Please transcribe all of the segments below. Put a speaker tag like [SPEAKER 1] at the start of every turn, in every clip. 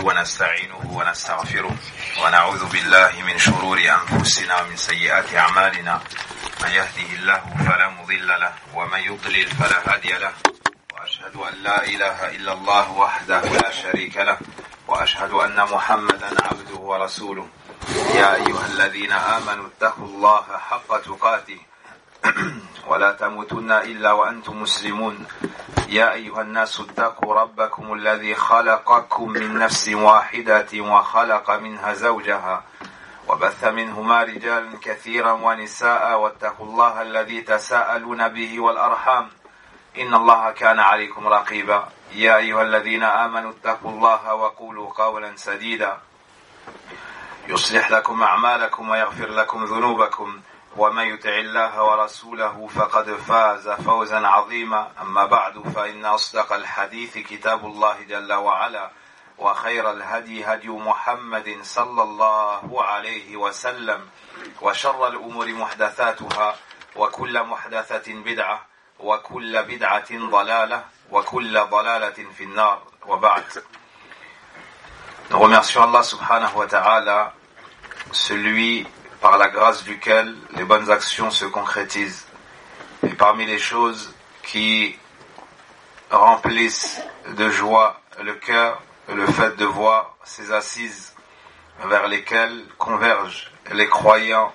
[SPEAKER 1] ونستعينه ونستغفره ونعوذ بالله من شرور أنفسنا ومن سيئات أعمالنا من يهده الله فلا مضل له ومن يضلل فلا هادي له وأشهد أن لا إله إلا الله وحده لا شريك له وأشهد أن محمدا عبده ورسوله يا أيها الذين آمنوا اتقوا الله حق تقاته ولا تموتن إلا وأنتم مسلمون يا أيها الناس اتقوا ربكم الذي خلقكم من نفس واحدة وخلق منها زوجها وبث منهما رجالا كثيرا ونساء واتقوا الله الذي تساءلون به والأرحام إن الله كان عليكم رقيبا يا أيها الذين آمنوا اتقوا الله وقولوا قولا سديدا يصلح لكم أعمالكم ويغفر لكم ذنوبكم ومن يطع الله ورسوله فقد فاز فوزا عظيما أما بعد فإن أصدق الحديث كتاب الله جل وعلا وخير الهدي هدي محمد صلى الله عليه وسلم وشر الأمور محدثاتها وكل محدثة بدعة وكل بدعة ضلالة وكل ضلالة في النار وبعد. Nous remercions Allah subhanahu wa ta'ala, celui par la grâce duquel les bonnes actions se concrétisent. Et parmi les choses qui remplissent de joie le cœur, le fait de voir ces assises vers lesquelles convergent les croyants,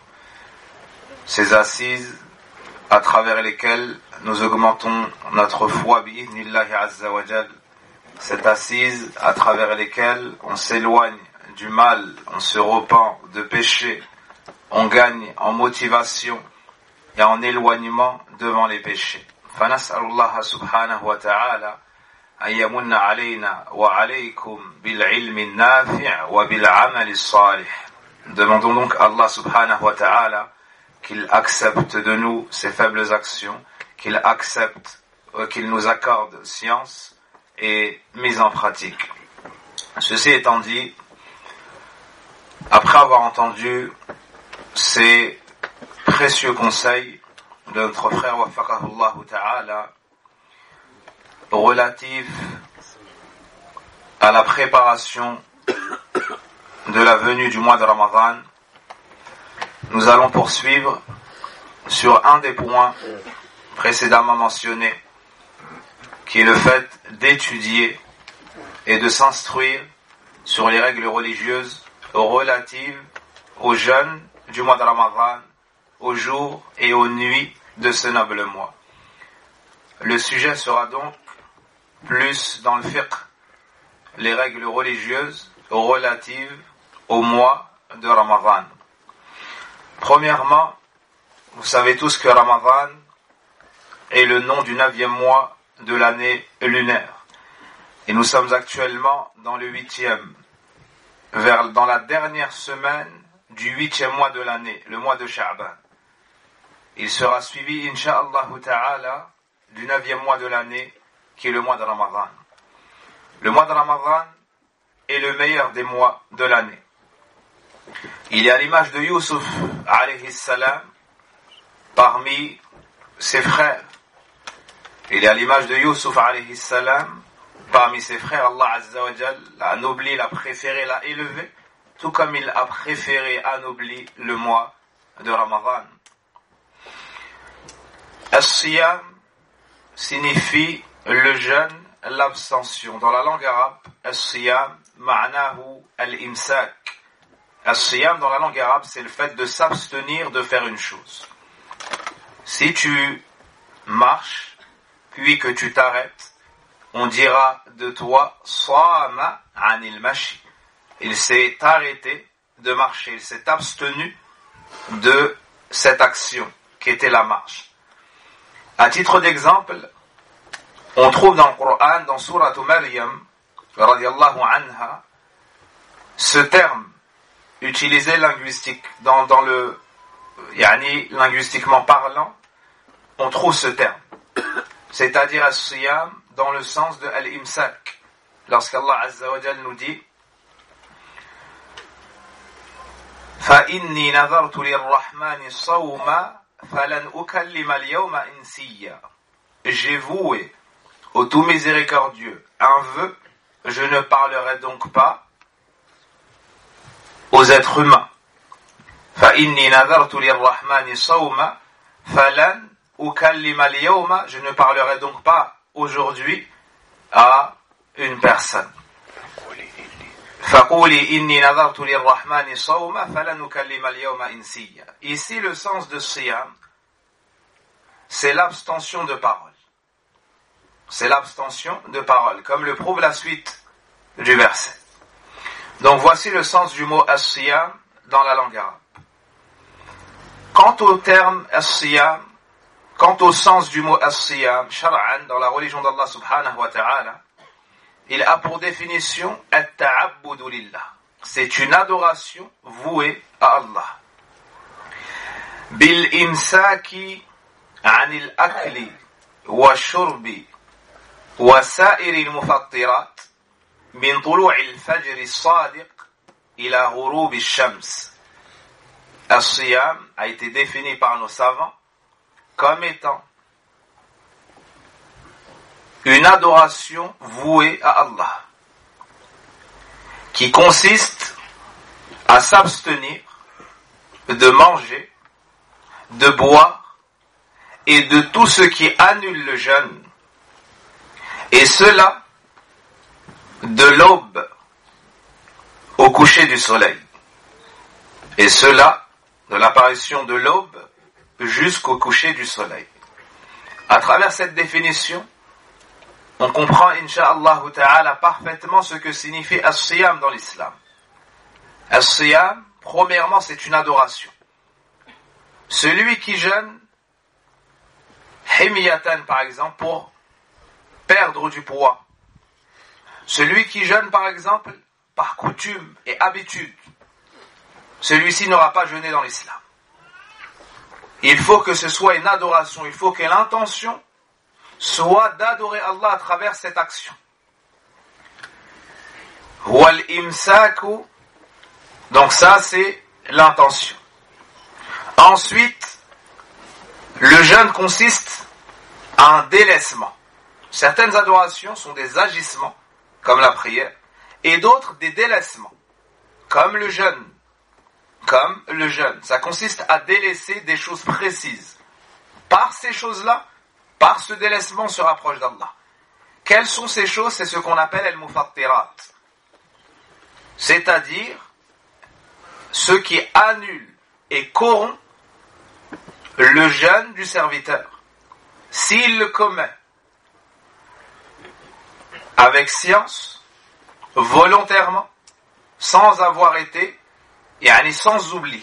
[SPEAKER 1] ces assises à travers lesquelles nous augmentons notre foi bi'idhnillahi azza wa jal, cette assise à travers lesquelles on s'éloigne du mal, on se repent de péché, on gagne en motivation et en éloignement devant les péchés. فنسأل الله سبحانه وتعالى أن يمن علينا وعليكم بالعلم النافع وبالعمل الصالح. Demandons donc à Allah subhanahu wa ta'ala qu'il accepte de nous ces faibles actions, qu'il accepte, qu'il nous accorde science et mise en pratique. Ceci étant dit, après avoir entendu ces précieux conseils de notre frère Waffaqahullah ta'ala relatifs à la préparation de la venue du mois de Ramadan, nous allons poursuivre sur un des points précédemment mentionnés, qui est le fait d'étudier et de s'instruire sur les règles religieuses relatives aux jeûnes du mois de Ramadan, aux jours et aux nuits de ce noble mois. Le sujet sera donc plus dans le fiqh, les règles religieuses relatives au mois de Ramadan. Premièrement, vous savez tous que Ramadan est le nom du 9e mois de l'année lunaire. Et nous sommes actuellement dans le 8e, dans la dernière semaine du 8e mois de l'année, le mois de Sha'ban. Il sera suivi, insha'Allah ta'ala, du 9e mois de l'année, qui est le mois de Ramadan. Le mois de Ramadan est le meilleur des mois de l'année. Il y a l'image de Yusuf, alayhi salam, parmi ses frères. Il y a l'image de Yusuf, alayhi salam, parmi ses frères. Allah azza wa jal l'a anobli, l'a préféré, l'a élevé, tout comme il a préféré anobli le mois de Ramadan. As-siyam signifie le jeûne, l'abstention. Dans la langue arabe, as-siyam ma'nahu al-imsak. As-siyam dans la langue arabe, c'est le fait de s'abstenir de faire une chose. Si tu marches, puis que tu t'arrêtes, on dira de toi Sama anil mashi. Il s'est arrêté de marcher, il s'est abstenu de cette action qui était la marche. À titre d'exemple, on trouve dans le Coran, dans Sourate Maryam, radiyallahu anha, ce terme utilisé dans le linguistiquement parlant, on trouve ce terme, c'est-à-dire as-siyam dans le sens de al-imsak, lorsqu'Allah azza wa jal nous dit فَإِنِّي نَذَرْتُ لِلرَّحْمَنِ صَوْمًا فَلَنْ أُكَلِّمَ الْيَوْمَ إِنْسِيًّا. J'ai voué au tout miséricordieux un vœu, je ne parlerai donc pas aux êtres humains. فإني نذرت للرحمن صوما فلن أكلم اليوم. Je ne parlerai donc pas aujourd'hui à une personne. فقولي إني نذرت للرحمن صوما فلن أكلم اليوم إنسيا. Ici, le sens de siyam, c'est l'abstention de parole. C'est l'abstention de parole, comme le prouve la suite du verset. Donc voici le sens du mot as-siyam dans la langue arabe. Quant au terme as-siyam, quant au sens du mot as-siyam, shar'an, dans la religion d'Allah subhanahu wa ta'ala, il a pour définition at-ta'abbudu lillah. C'est une adoration vouée à Allah. Bil imsaki anil akli wa shurbi wa sa'iril mufattirat min tulu'il fajr as-sadiq ila ghurub ash-shams. As-siyam a été défini par nos savants comme étant une adoration vouée à Allah, qui consiste à s'abstenir de manger, de boire et de tout ce qui annule le jeûne, et cela de l'aube au coucher du soleil, et cela de l'apparition de l'aube jusqu'au coucher du soleil. À travers cette définition, on comprend, incha'Allah ta'ala, parfaitement ce que signifie as-siyam dans l'islam. As-siyam, premièrement, c'est une adoration. Celui qui jeûne, himyatan par exemple, pour perdre du poids. Celui qui jeûne par exemple, par coutume et habitude, celui-ci n'aura pas jeûné dans l'islam. Il faut que ce soit une adoration, il faut que l'intention soit d'adorer Allah à travers cette action. Wal imsaku, donc ça c'est l'intention. Ensuite, le jeûne consiste à un délaissement. Certaines adorations sont des agissements, comme la prière, et d'autres des délaissements, comme le jeûne. Ça consiste à délaisser des choses précises. Par ces choses-là, par ce délaissement, on se rapproche d'Allah. Quelles sont ces choses? C'est ce qu'on appelle al-mufattirat. C'est-à-dire ce qui annule et corrompt le jeûne du serviteur. S'il le commet avec science, volontairement, sans avoir été, sans oubli,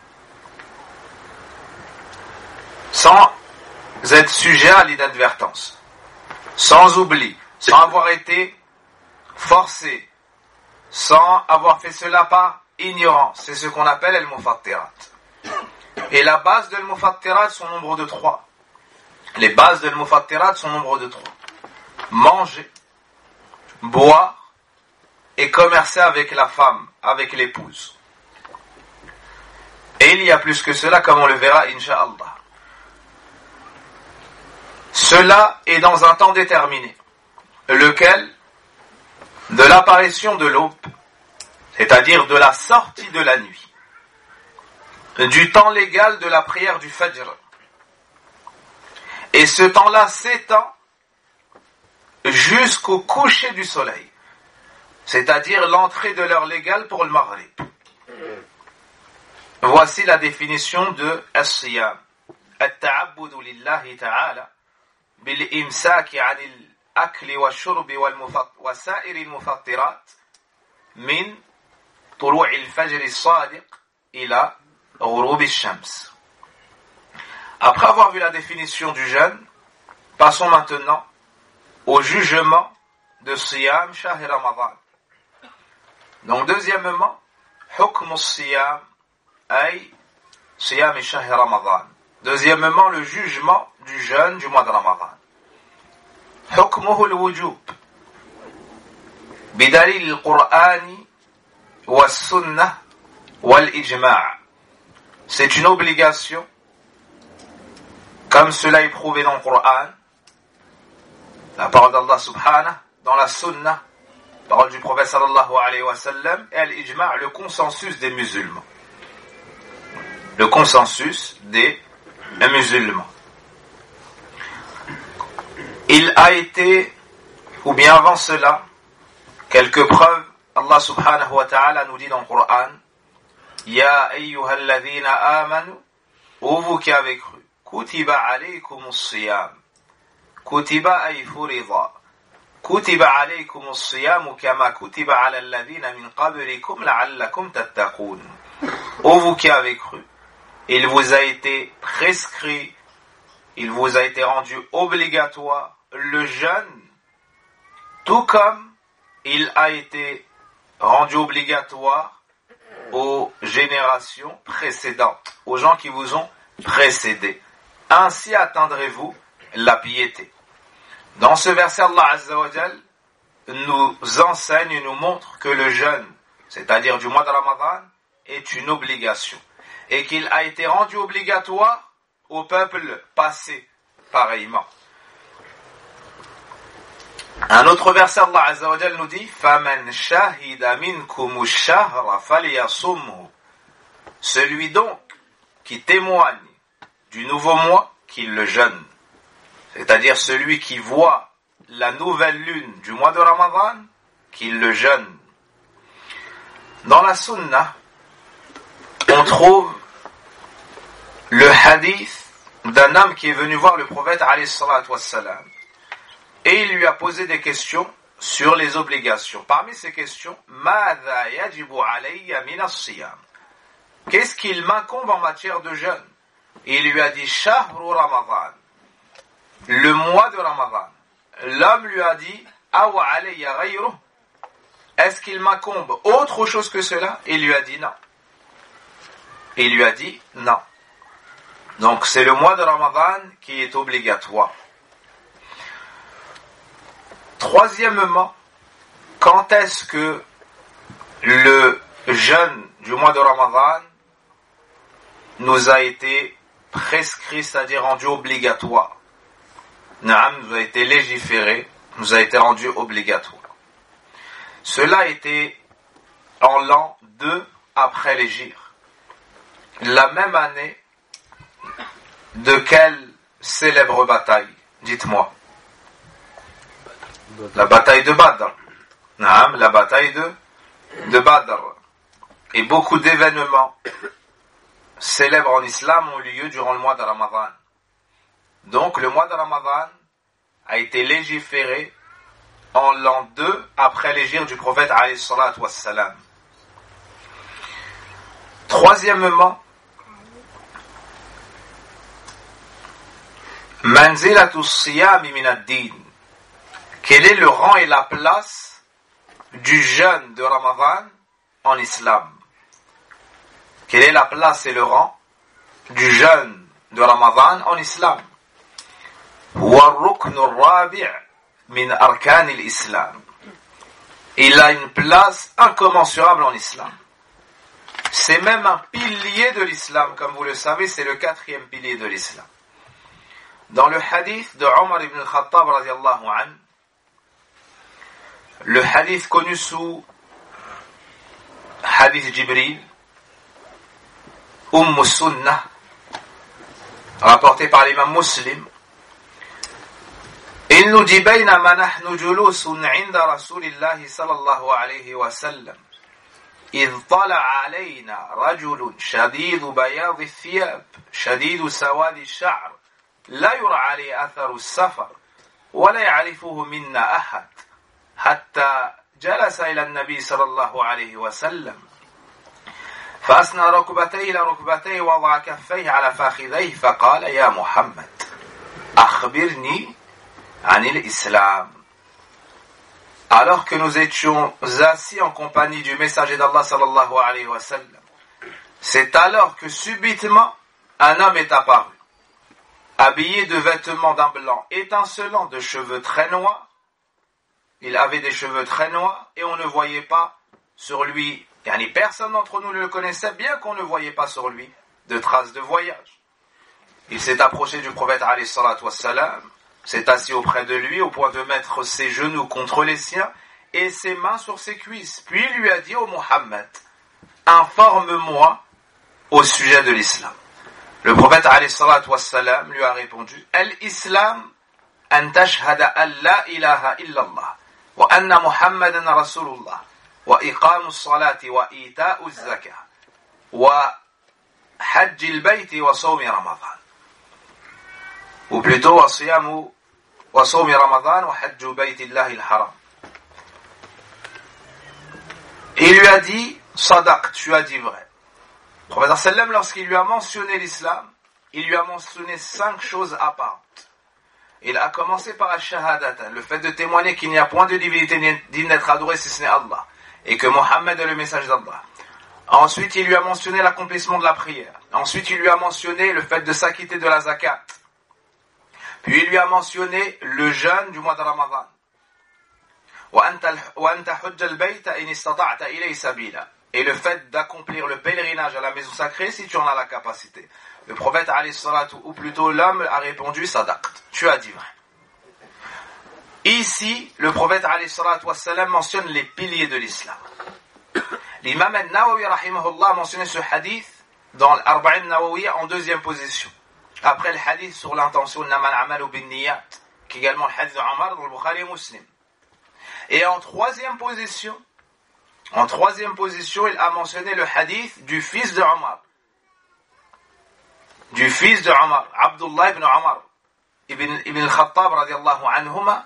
[SPEAKER 1] sans être sujet à l'inadvertance, sans oubli, sans avoir été forcé, sans avoir fait cela par ignorance. C'est ce qu'on appelle al-mufattirat. Et la base de al-mufattirat sont nombre de 3. Les bases de al-mufattirat sont nombre de 3. Manger, boire et commercer avec la femme, avec l'épouse. Et il y a plus que cela, comme on le verra, incha'Allah. Cela est dans un temps déterminé, lequel, de l'apparition de l'aube, c'est-à-dire de la sortie de la nuit, du temps légal de la prière du Fajr. Et ce temps-là s'étend jusqu'au coucher du soleil, c'est-à-dire l'entrée de l'heure légale pour le Maghrib. Voici la définition de as-siyam. At-ta'abbudu lillahi ta'ala bil imsaki 'anil akli wash-shurbi wa sa'iril mufattirat min tulu'il fajr as-sadiq ila ghurub ash-shams. Après avoir vu la définition du jeûne, passons maintenant au jugement de siyam shahr Ramadan. Donc deuxièmement, hukm as-siyam ay siyam shahr Ramadan. Deuxièmement, le jugement du jeûne du mois de Ramadan. Hukmuhu al-wujub bidalil al-Qur'ani was-sunnah wal-ijma'. C'est une obligation, comme cela est prouvé dans le Coran, la parole d'Allah subhanahu, dans la sunnah parole du prophète sallallahu alayhi wa sallam, et l'ijma', le consensus des musulmans. Le consensus des musulmans. Il a été, ou bien avant cela, quelques preuves. Allah subhanahu wa ta'ala nous dit dans le Coran, Ya ayyuhal ladhina amanu, ô vous qui avez cru, kutiba alaykumus siyam, kutiba ay furida, kutiba alaykumus siyam kama kutiba ala alladhina min qablikum la'allakum tattaqun. Ô vous qui avez cru, il vous a été prescrit, il vous a été rendu obligatoire le jeûne, tout comme il a été rendu obligatoire aux générations précédentes, aux gens qui vous ont précédés. Ainsi atteindrez-vous la piété. Dans ce verset, Allah Azza wa Jal nous enseigne et nous montre que le jeûne, c'est-à-dire du mois de Ramadan, est une obligation et qu'il a été rendu obligatoire au peuple passé pareillement. Un autre verset, Allah Azza wa Jal nous dit فَمَنْ شَهِدَ مِنْكُمُ الشَّهْرَ فَلْيَصُمْهُ. Celui donc qui témoigne du nouveau mois, qu'il le jeûne. C'est-à-dire celui qui voit la nouvelle lune du mois de Ramadan, qu'il le jeûne. Dans la Sunna, on trouve le hadith d'un homme qui est venu voir le prophète alayhi salatu wassalam. Et il lui a posé des questions sur les obligations. Parmi ces questions, ماذا يجب علي من الصيام? Qu'est-ce qu'il m'incombe en matière de jeûne? Il lui a dit شهر رمضان, le mois de Ramadan. L'homme lui a dit أو علي غيره? Est-ce qu'il m'incombe autre chose que cela? Il lui a dit non. Il lui a dit non. Donc c'est le mois de Ramadan qui est obligatoire. Troisièmement, quand est-ce que le jeûne du mois de Ramadan nous a été prescrit, c'est-à-dire rendu obligatoire? Naam, nous a été légiféré, nous a été rendu obligatoire. Cela était en l'an 2 après l'Hégire. La même année de quelle célèbre bataille? Dites-moi. La bataille de Badr. Naam, la bataille de Badr. Et beaucoup d'événements célèbres en islam ont eu lieu durant le mois de Ramadan. Donc le mois de Ramadan a été légiféré en l'an 2 après l'hégire du prophète alayhi salatu wassalam. Troisièmement, manzilatu siyami min ad-din. Quel est le rang et la place du jeûne de Ramadan en islam? Quelle est la place et le rang du jeûne de Ramadan en islam? Il a une place incommensurable en islam. C'est même un pilier de l'islam, comme vous le savez, c'est le 4e pilier de l'islam. Dans le hadith de Omar ibn al-Khattab radiyallahu anhu, le hadith connu sous hadith Jibril, Sunnah, rapporté par l'imam Muslim, il nous dit بينما نحن جلوس عند رسول الله صلى الله عليه وسلم إذ طلع علينا رجل شديد بياض الثياب شديد سواد الشعر لا يرى عليه أثر السفر ولا يعرفه منا أحد حتى جلس إلى النبي صلى الله عليه وسلم فأسنى ركبتيه إلى ركبتيه ووضع كفيه على فخذيه فقال يا محمد أخبرني عن الإسلام. Alors que nous étions assis en compagnie du messager d'Allah sallallahu alayhi wa sallam, c'est alors que subitement un homme est apparu, habillé de vêtements d'un blanc étincelant, de cheveux très noirs. Il avait des cheveux très noirs et on ne voyait pas sur lui, personne d'entre nous ne le connaissait, bien qu'on ne voyait pas sur lui de traces de voyage. Il s'est approché du prophète alayhi salatu wassalam, s'est assis auprès de lui au point de mettre ses genoux contre les siens et ses mains sur ses cuisses. Puis il lui a dit: ô Muhammad, informe-moi au sujet de l'islam. Le prophète alayhi salatu wassalam lui a répondu: Al-Islam an tashhada an la ilaha illallah wa anna Muhammadan rasulullah wa iqamu as-salati wa ita'u az-zakah wa hajj al-bayti wa sawmi ramadan. Ou plutôt wa siyamu wa sawmi ramadan wa hajj bayti Allah al-haram. Il lui a dit: Sadaq, tu as dit vrai. Le prophète sallam, lorsqu'il lui a mentionné l'islam, il lui a mentionné 5 choses apparentes. Il a commencé par al-shahadata, le fait de témoigner qu'il n'y a point de divinité digne d'être adorée si ce n'est Allah, et que Mohammed est le message d'Allah. Ensuite, il lui a mentionné l'accomplissement de la prière. Ensuite, il lui a mentionné le fait de s'acquitter de la zakat. Puis il lui a mentionné le jeûne du mois de Ramadan. Et le fait d'accomplir le pèlerinage à la maison sacrée si tu en as la capacité. Le prophète alayhi salatu, ou plutôt l'homme, a répondu: Sadaqt, tu as dit vrai. Ici, le prophète alayhi salatu wassalam mentionne les piliers de l'islam. L'imam al-Nawawi rahimahullah a mentionné ce hadith dans l'Arba'in Nawawiyya en deuxième position. Après le hadith sur l'intention Namal Amalu bin Niyat, qui est également le hadith de Omar dans le Bukhari et Muslim. Et en troisième position, il a mentionné le hadith du fils de Omar. Abdullah ibn Omar, ibn al-Khattab radiyallahu anhuma,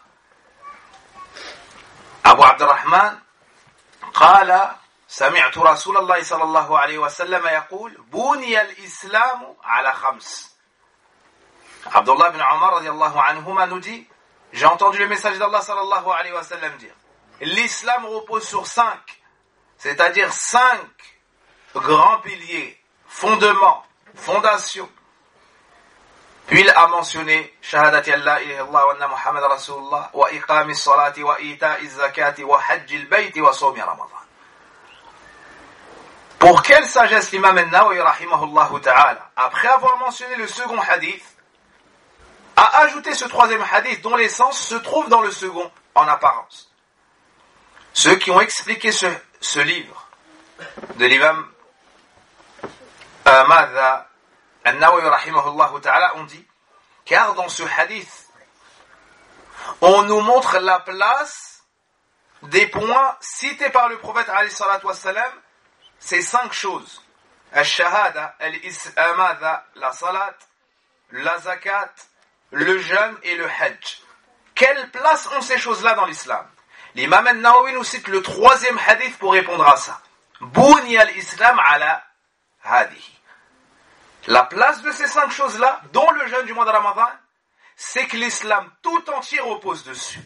[SPEAKER 1] Abu Abdurrahman, قال سمعت رسول الله صلى الله عليه وسلم يقول بني الإسلام على 5. Abdullah ibn Omar radiyallahu anhuma nous dit: j'ai entendu le message d'Allah sallallahu alayhi wa sallam dire: l'islam repose sur 5, c'est-à-dire 5 grands piliers, fondements, fondations. Puis il a mentionné shahadati an la ilaha illallah wa anna Muhammad rasulullah wa iqami salati wa ita'i zakati wa hajj al-bayt wa sawmi ramadan. Pour quelle sagesse l'imam an-Nawawi rahimahullah ta'ala, après avoir mentionné le second hadith, a ajouté ce troisième hadith dont l'essence se trouve dans le second en apparence. Ceux qui ont expliqué ce livre de l'imam Madha al-Nawawi rahimahullah ta'ala ont dit: car dans ce hadith on nous montre la place des points cités par le prophète alayhi salatu wassalam, ces 5 choses: al-shahada, al-islamada, la salat, la zakat, le jeûne et le hajj. Quelle place ont ces choses-là dans l'islam? L'imam al-Nawawi nous cite le troisième hadith pour répondre à ça. Buni al-islam ala hadihi. La place de ces 5 choses-là, dont le jeûne du mois de Ramadan, c'est que l'islam tout entier repose dessus.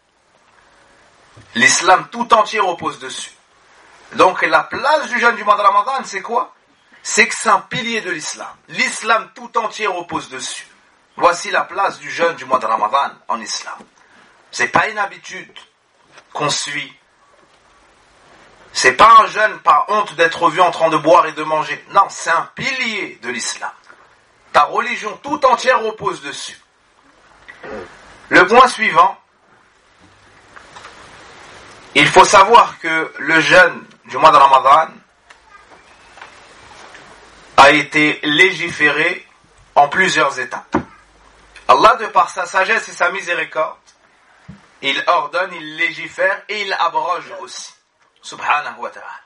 [SPEAKER 1] L'islam tout entier repose dessus. Donc la place du jeûne du mois de Ramadan, c'est quoi? C'est que c'est un pilier de l'islam. L'islam tout entier repose dessus. Voici la place du jeûne du mois de Ramadan en islam. C'est pas une habitude qu'on suit. C'est pas un jeûne par honte d'être vu en train de boire et de manger. Non, c'est un pilier de l'islam. Ta religion tout entière repose dessus. Le point suivant, il faut savoir que le jeûne du mois de Ramadan a été légiféré en plusieurs étapes. Allah, de par sa sagesse et sa miséricorde, il ordonne, il légifère et il abroge aussi. Subhanahu wa ta'ala.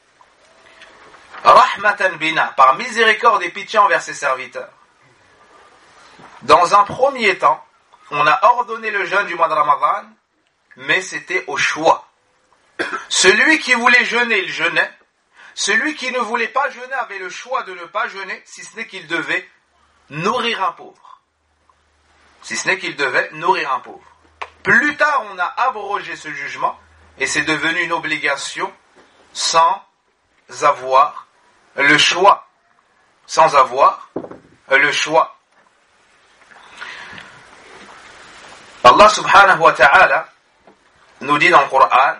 [SPEAKER 1] Rahmatan bina, par miséricorde et pitié envers ses serviteurs. Dans un premier temps, on a ordonné le jeûne du mois de Ramadan, mais c'était au choix. Celui qui voulait jeûner, il jeûnait. Celui qui ne voulait pas jeûner avait le choix de ne pas jeûner, si ce n'est qu'il devait nourrir un pauvre. Si ce n'est qu'il devait nourrir un pauvre. Plus tard, on a abrogé ce jugement, et c'est devenu une obligation sans avoir le choix. Sans avoir le choix. Allah subhanahu wa ta'ala nous dit dans le Coran,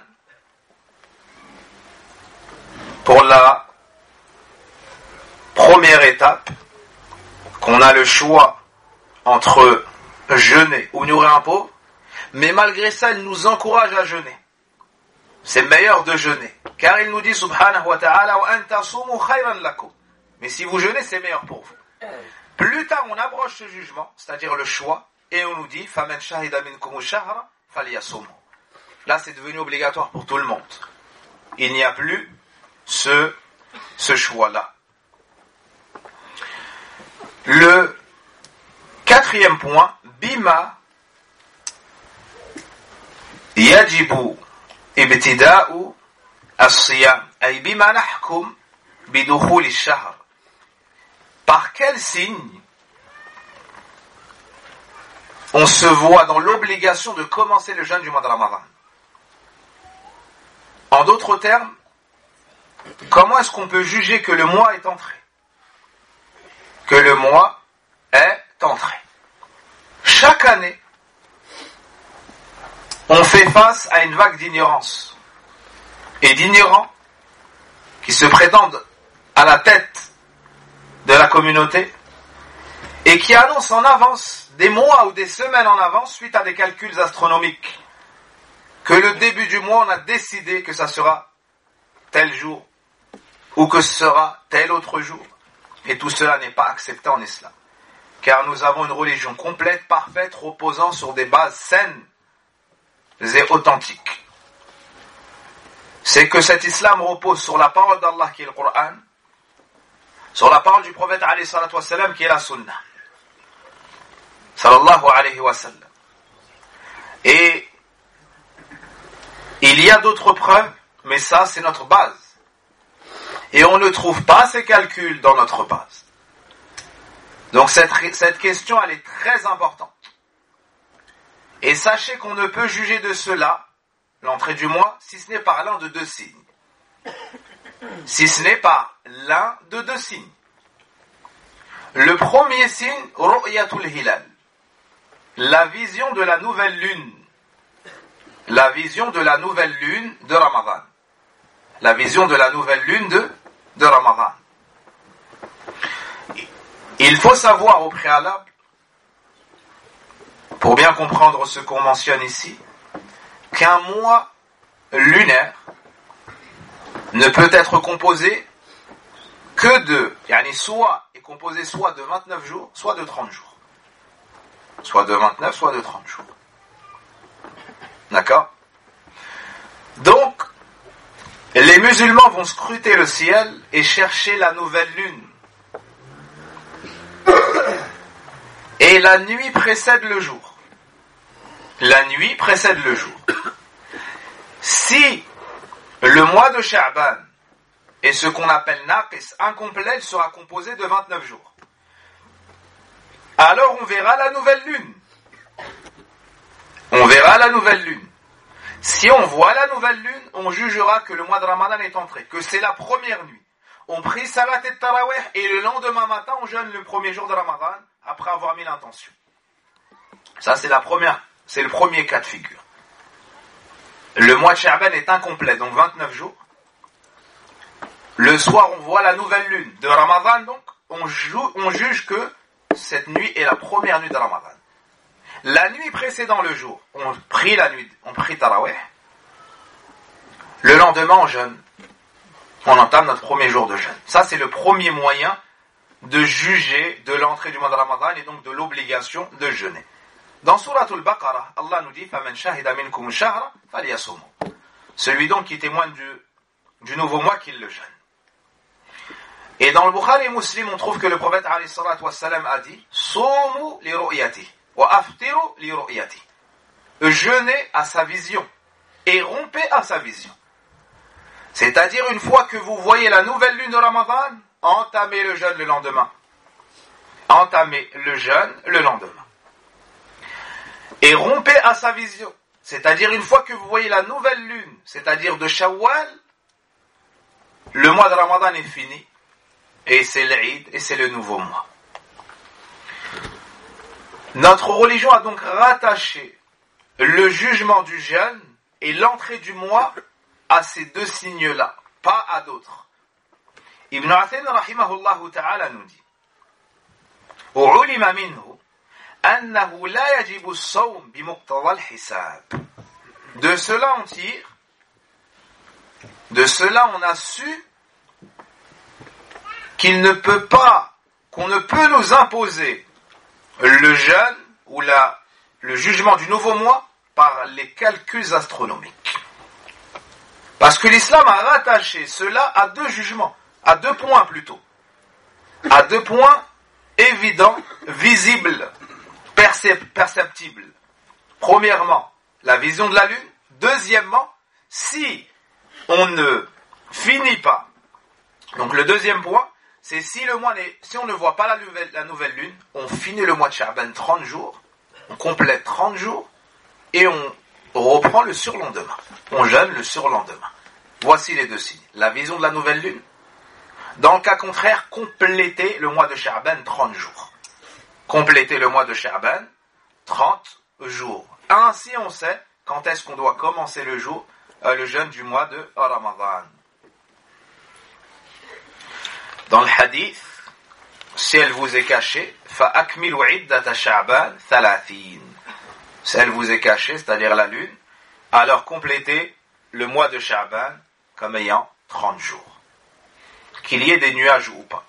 [SPEAKER 1] pour la première étape, qu'on a le choix entre jeûner ou nourrir un pauvre, mais malgré ça, il nous encourage à jeûner. c'est meilleur de jeûner. Car il nous dit subhanahu wa ta'ala wa an tasumu khayran lakum. Mais si vous jeûnez, c'est meilleur pour vous. Plus tard, on abroge ce jugement, c'est-à-dire le choix, et on nous dit faman shahida minkum ash-shahra falyasumhu. Là, c'est devenu obligatoire pour tout le monde. Il n'y a plus ce choix-là. Le quatrième point, bima yajibu ibtida'u as-siyam, ay bima nahkum bidukhul ash-shahr. Par quel signe on se voit dans l'obligation de commencer le jeûne du mois de Ramadan? En d'autres termes, comment est-ce qu'on peut juger que le mois est entré? Que le mois est entré. Chaque année, on fait face à une vague d'ignorance et d'ignorants qui se prétendent à la tête de la communauté et qui annoncent en avance, des mois ou des semaines en avance, suite à des calculs astronomiques, que le début du mois, on a décidé que ça sera tel jour ou que ce sera tel autre jour. Et tout cela n'est pas accepté en islam. Car nous avons une religion complète, parfaite, reposant sur des bases saines et authentiques. C'est que cet islam repose sur la parole d'Allah qui est le Coran, sur la parole du prophète alayhi salatu wassalam qui est la sunna. Sallallahu alayhi wa sallam. Et il y a d'autres preuves, mais ça c'est notre base. Et on ne trouve pas ces calculs dans notre base. Donc cette question, elle est très importante. Et sachez qu'on ne peut juger de cela, l'entrée du mois, si ce n'est par l'un de deux signes. Si ce n'est par l'un de deux signes. Le premier signe, ru'yatul hilal. La vision de la nouvelle lune. La vision de la nouvelle lune de Ramadan. La vision de la nouvelle lune de Ramadan. Il faut savoir au préalable, pour bien comprendre ce qu'on mentionne ici, qu'un mois lunaire ne peut être composé que de, soit de 29 jours, soit de 30 jours. Soit de 29, soit de 30 jours. D'accord? Donc, les musulmans vont scruter le ciel et chercher la nouvelle lune. Et la nuit précède le jour. La nuit précède le jour. Si le mois de Sha'ban est ce qu'on appelle naqis, incomplet, il sera composé de 29 jours. Alors on verra la nouvelle lune. On verra la nouvelle lune. Si on voit la nouvelle lune, on jugera que le mois de Ramadan est entré, que c'est la première nuit. On prie Salat et Tarawih et le lendemain matin, on jeûne le premier jour de Ramadan après avoir mis l'intention. Ça, c'est le premier cas de figure. Le mois de Sha'ban est incomplet, donc 29 jours. Le soir, on voit la nouvelle lune de Ramadan, donc on juge que cette nuit est la première nuit de Ramadan. La nuit précédant le jour, on prie la nuit, on prie Tarawih. Le lendemain, on jeûne. On entame notre premier jour de jeûne. Ça, c'est le premier moyen de juger de l'entrée du mois de Ramadan et donc de l'obligation de jeûner. Dans Suratul Baqarah, Allah nous dit فَمَنْ شَهِدَ مِنْكُمُ الشَّهْرَ فَلْيَصُمْهُ. Celui donc qui témoigne du nouveau mois, qu'il le jeûne. Et dans le Bukhari et Muslim, on trouve que le prophète alayhi salatu wassalam a dit Sumu li ru'yati wa aftiru li ru'yati. Jeûnez à sa vision et rompez à sa vision. C'est-à-dire, une fois que vous voyez la nouvelle lune de Ramadan, entamez le jeûne le lendemain. Entamez le jeûne le lendemain. Et rompez à sa vision. C'est-à-dire, une fois que vous voyez la nouvelle lune, c'est-à-dire de Shawwal, le mois de Ramadan est fini. Et c'est l'Eid, et c'est le nouveau mois. Notre religion a donc rattaché le jugement du jeûne et l'entrée du mois à ces deux signes-là, pas à d'autres. Ibn Uthaymin rahimahullah ta'ala nous dit وعلم منه أنه لا يجب الصوم بمقتضى الحساب. De cela on tire De cela, on a su qu'on ne peut nous imposer le jeûne ou le jugement du nouveau mois par les calculs astronomiques. Parce que l'islam a rattaché cela à deux jugements, à deux points plutôt. À deux points évidents, visibles, perceptibles. Premièrement, la vision de la lune. Deuxièmement, si on ne finit pas. Donc le deuxième point, c'est si on ne voit pas la nouvelle lune, on finit le mois de Sha'ban 30 jours, on complète 30 jours, et on reprend le surlendemain. On jeûne le surlendemain. Voici les deux signes. La vision de la nouvelle lune. Dans le cas contraire, compléter le mois de Sha'ban 30 jours. Compléter le mois de Sha'ban 30 jours. Ainsi, on sait quand est-ce qu'on doit commencer le jeûne du mois de Ramadan. Dans le hadith, si elle vous est cachée, فَأَكْمِلُوا عِدَّةَ شَعْبَانَ 30. Si elle vous est cachée, c'est-à-dire la lune, alors complétez le mois de Sha'ban comme ayant 30 jours. Qu'il y ait des nuages ou pas.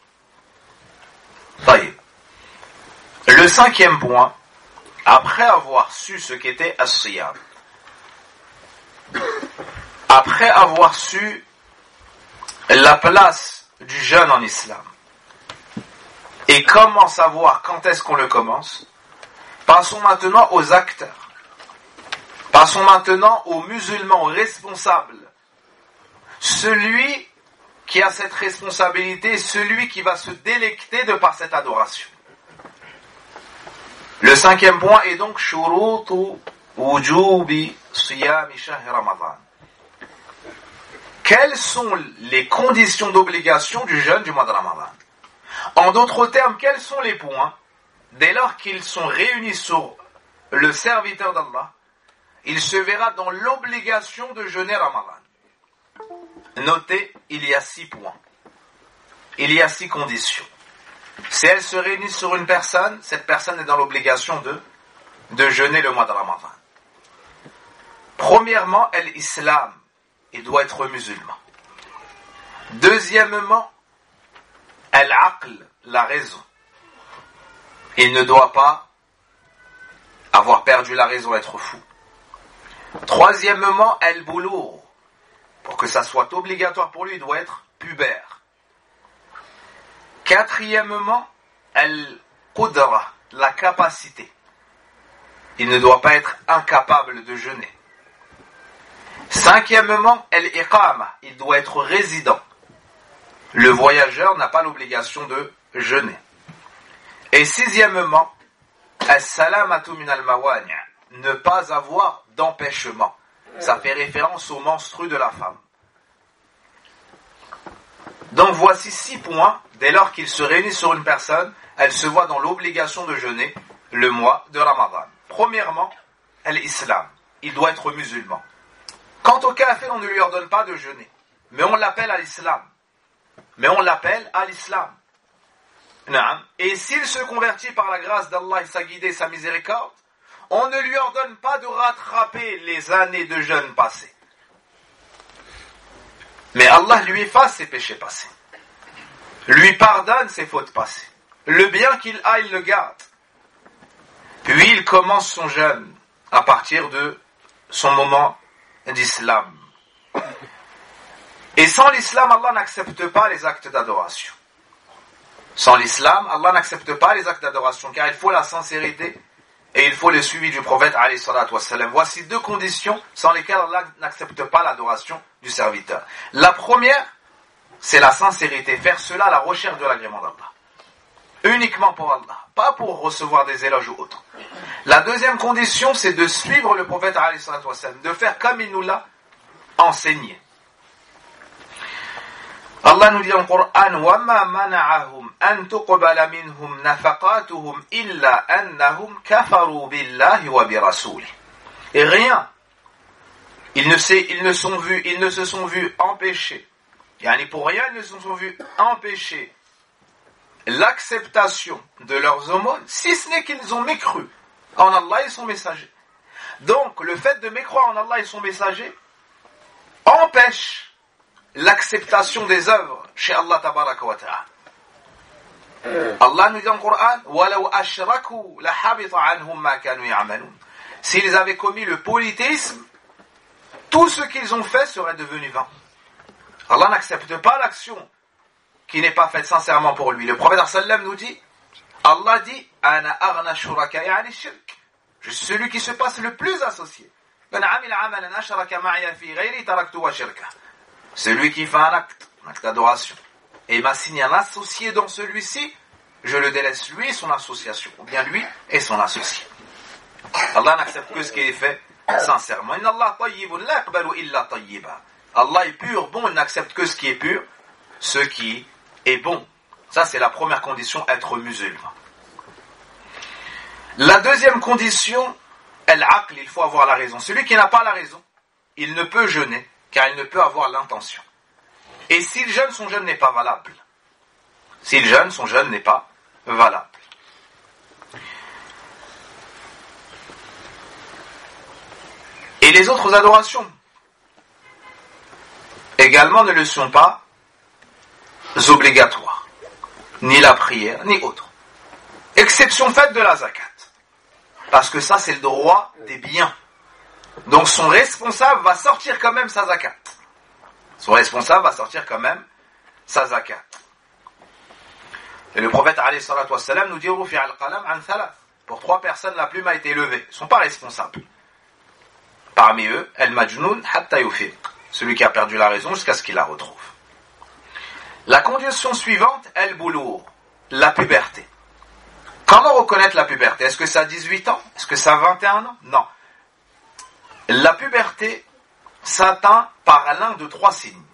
[SPEAKER 1] Le cinquième point, après avoir su ce qu'était as-siyam, après avoir su la place du jeûne en islam, et comment savoir quand est-ce qu'on le commence, passons maintenant aux acteurs. Passons maintenant aux musulmans responsables. Celui qui a cette responsabilité, celui qui va se délecter de par cette adoration. Le cinquième point est donc shurutu wujubi siyami shahr Ramadan. Quelles sont les conditions d'obligation du jeûne du mois de Ramadan? En d'autres termes, quels sont les points, dès lors qu'ils sont réunis sur le serviteur d'Allah, il se verra dans l'obligation de jeûner Ramadan. Notez, il y a 6 points. Il y a 6 conditions. Si elles se réunissent sur une personne, cette personne est dans l'obligation de jeûner le mois de Ramadan. Premièrement, l'islam, il doit être musulman. Deuxièmement, al-aql, la raison. Il ne doit pas avoir perdu la raison, être fou. Troisièmement, al-boulour. Pour que ça soit obligatoire pour lui, il doit être pubère. Quatrièmement, al-qudra, la capacité. Il ne doit pas être incapable de jeûner. Cinquièmement, al-iqama, il doit être résident. Le voyageur n'a pas l'obligation de jeûner. Et sixièmement, as-salamatu min al-mawani', ne pas avoir d'empêchement. Ça fait référence au menstru de la femme. Donc voici 6 points. Dès lors qu'ils se réunissent sur une personne, elle se voit dans l'obligation de jeûner le mois de Ramadan. Premièrement, l'islam. Il doit être musulman. Quant au kafir, on ne lui ordonne pas de jeûner. Mais on l'appelle à l'islam. Et s'il se convertit par la grâce d'Allah et sa guidée, sa miséricorde, on ne lui ordonne pas de rattraper les années de jeûne passées. Mais Allah lui efface ses péchés passés. Lui pardonne ses fautes passées. Le bien qu'il a, il le garde. Puis il commence son jeûne à partir de son moment d'islam. Et sans l'islam, Allah n'accepte pas les actes d'adoration. Sans l'islam, Allah n'accepte pas les actes d'adoration, car il faut la sincérité et il faut le suivi du prophète alayhi salatu wassalam. Voici 2 conditions sans lesquelles Allah n'accepte pas l'adoration du serviteur. La première, c'est la sincérité, faire cela à la recherche de l'agrément d'Allah. Uniquement pour Allah, pas pour recevoir des éloges ou autre. La deuxième condition, c'est de suivre le prophète alayhi salatu wassalam, de faire comme il nous l'a enseigné. Allah nous dit dans le Coran, وَمَا مَنَعَهُمْ أَن تُقْبَلَ مِنْهُمْ نَفَقَاتُهُمْ إِلَّا أَنَّهُمْ كَفَرُوا بِاللَّهِ وَبِرَسُولِهِ. Et rien, ils ne se sont vus empêcher, pour rien ils ne se sont vus empêcher l'acceptation de leurs aumônes, si ce n'est qu'ils ont mécru en Allah et son messager. Donc le fait de mécroire en Allah et son messager empêche l'acceptation des œuvres chez Allah tabaraka wa ta'ala. Allah nous dit dans le Coran, وَلَوْ أَشْرَكُوا لَحَبِطَ عَنْهُمْ مَا كَانُوا يَعْمَلُونَ. S'ils avaient commis le polythéisme, tout ce qu'ils ont fait serait devenu vain. Allah n'accepte pas l'action qui n'est pas faite sincèrement pour lui. Le prophète sallam nous dit, Allah dit, Ana aghna shuraka'i 'ani shirk. Je suis celui qui se passe le plus associé. Celui qui fait un acte d'adoration, et m'assigne un associé dans celui-ci, je le délaisse lui et son association, ou bien lui et son associé. Allah n'accepte que ce qui est fait sincèrement. Allah est pur, bon, il n'accepte que ce qui est pur, ce qui est bon. Ça, c'est la première condition, être musulman. La deuxième condition, al-aql, il faut avoir la raison. Celui qui n'a pas la raison, il ne peut jeûner, car il ne peut avoir l'intention. Et s'il jeûne, son jeûne n'est pas valable. S'il jeûne, son jeûne n'est pas valable. Et les autres adorations également ne le sont pas obligatoires. Ni la prière, ni autre. Exception faite de la zakat. Parce que ça, c'est le droit des biens. Donc son responsable va sortir quand même sa zakat. Son responsable va sortir quand même sa zakat. Et le prophète alayhi salatu wassalam nous dit rufi'a al-qalam an thalath. Pour 3 personnes, la plume a été levée. Ils ne sont pas responsables. Parmi eux, al-majnoun hatta yufiq. Celui qui a perdu la raison jusqu'à ce qu'il la retrouve. La condition suivante, al-boulour, la puberté. Comment reconnaître la puberté? Est-ce que ça a 18 ans? Est-ce que ça a 21 ans? Non. La puberté s'atteint par l'un de 3 signes.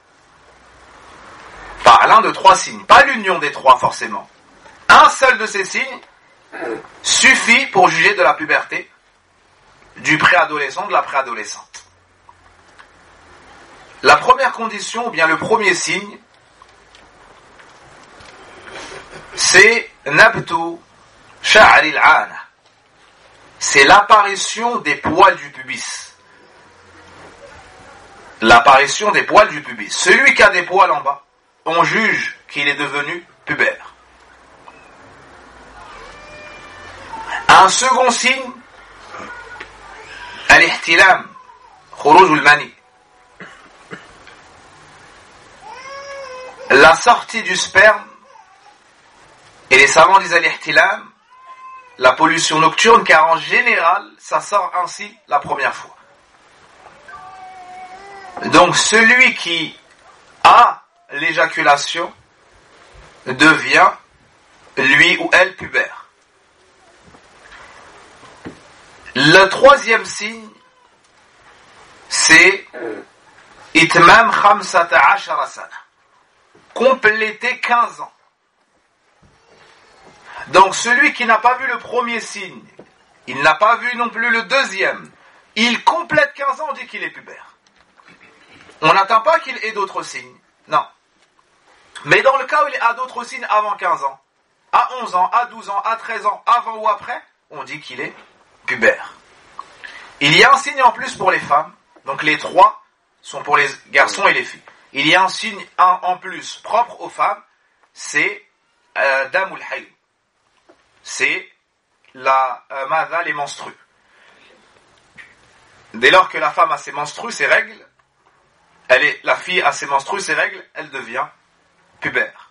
[SPEAKER 1] Par l'un de 3 signes. Pas l'union des 3 forcément. Un seul de ces signes suffit pour juger de la puberté du préadolescent, de la préadolescente. La première condition, ou bien le premier signe, c'est nabtu sha'ri al-'ana. C'est l'apparition des poils du pubis. L'apparition des poils du pubis. Celui qui a des poils en bas, on juge qu'il est devenu pubère. Un second signe, al-ihtilam, khuruj al-mani. La sortie du sperme, et les savants disent al-ihtilam, la pollution nocturne, car en général, ça sort ainsi la première fois. Donc celui qui a l'éjaculation devient, lui ou elle, pubère. Le troisième signe, c'est itmam khamsata ashara sana. Compléter 15 ans. Donc celui qui n'a pas vu le premier signe, il n'a pas vu non plus le deuxième, il complète 15 ans, on dit qu'il est pubère. On n'attend pas qu'il ait d'autres signes, non. Mais dans le cas où il a d'autres signes avant 15 ans, à 11 ans, à 12 ans, à 13 ans, avant ou après, on dit qu'il est pubère. Il y a un signe en plus pour les femmes, donc les 3 sont pour les garçons et les filles. Il y a un signe en plus propre aux femmes, c'est damul hayd. C'est la madha, les menstrues. Dès lors que la femme a ses menstrues, ses règles, la fille a ses menstrues, ses règles, elle devient pubère.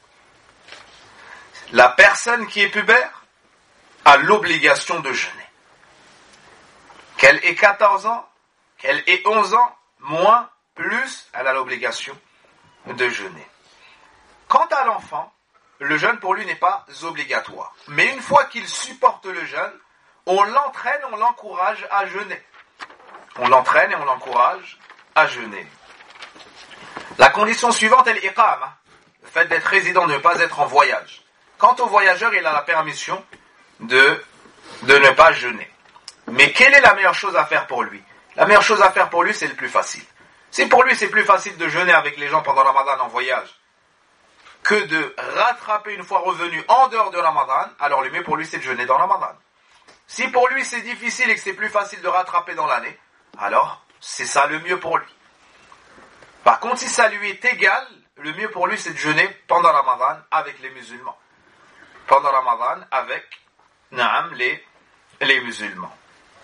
[SPEAKER 1] La personne qui est pubère a l'obligation de jeûner. Qu'elle ait 14 ans, qu'elle ait 11 ans, moins, plus, elle a l'obligation de jeûner. Quant à l'enfant, le jeûne pour lui n'est pas obligatoire. Mais une fois qu'il supporte le jeûne, on l'entraîne, on l'encourage à jeûner. On l'entraîne et on l'encourage à jeûner. La condition suivante est l'iqama, le fait d'être résident, de ne pas être en voyage. Quant au voyageur, il a la permission de ne pas jeûner. Mais quelle est la meilleure chose à faire pour lui? La meilleure chose à faire pour lui, c'est le plus facile. Si pour lui c'est plus facile de jeûner avec les gens pendant le Ramadan en voyage que de rattraper une fois revenu en dehors de Ramadan, alors le mieux pour lui c'est de jeûner dans le Ramadan. Si pour lui c'est difficile et que c'est plus facile de rattraper dans l'année, alors c'est ça le mieux pour lui. Par contre, si ça lui est égal, le mieux pour lui c'est de jeûner pendant Ramadan avec les musulmans. Pendant Ramadan avec les musulmans.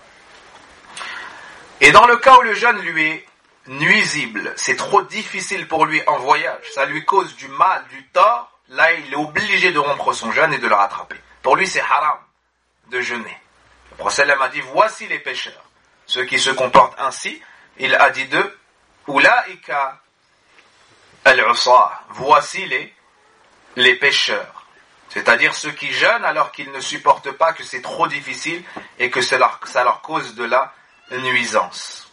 [SPEAKER 1] Et dans le cas où le jeûne lui est nuisible, c'est trop difficile pour lui en voyage, ça lui cause du mal, du tort, là il est obligé de rompre son jeûne et de le rattraper. Pour lui c'est haram de jeûner. Le prophète a dit, voici les pécheurs. Ceux qui se comportent ainsi, il a dit d'eux, Ulaika al-usah, voici les pécheurs. C'est-à-dire ceux qui jeûnent alors qu'ils ne supportent pas que c'est trop difficile et que ça leur cause de la nuisance.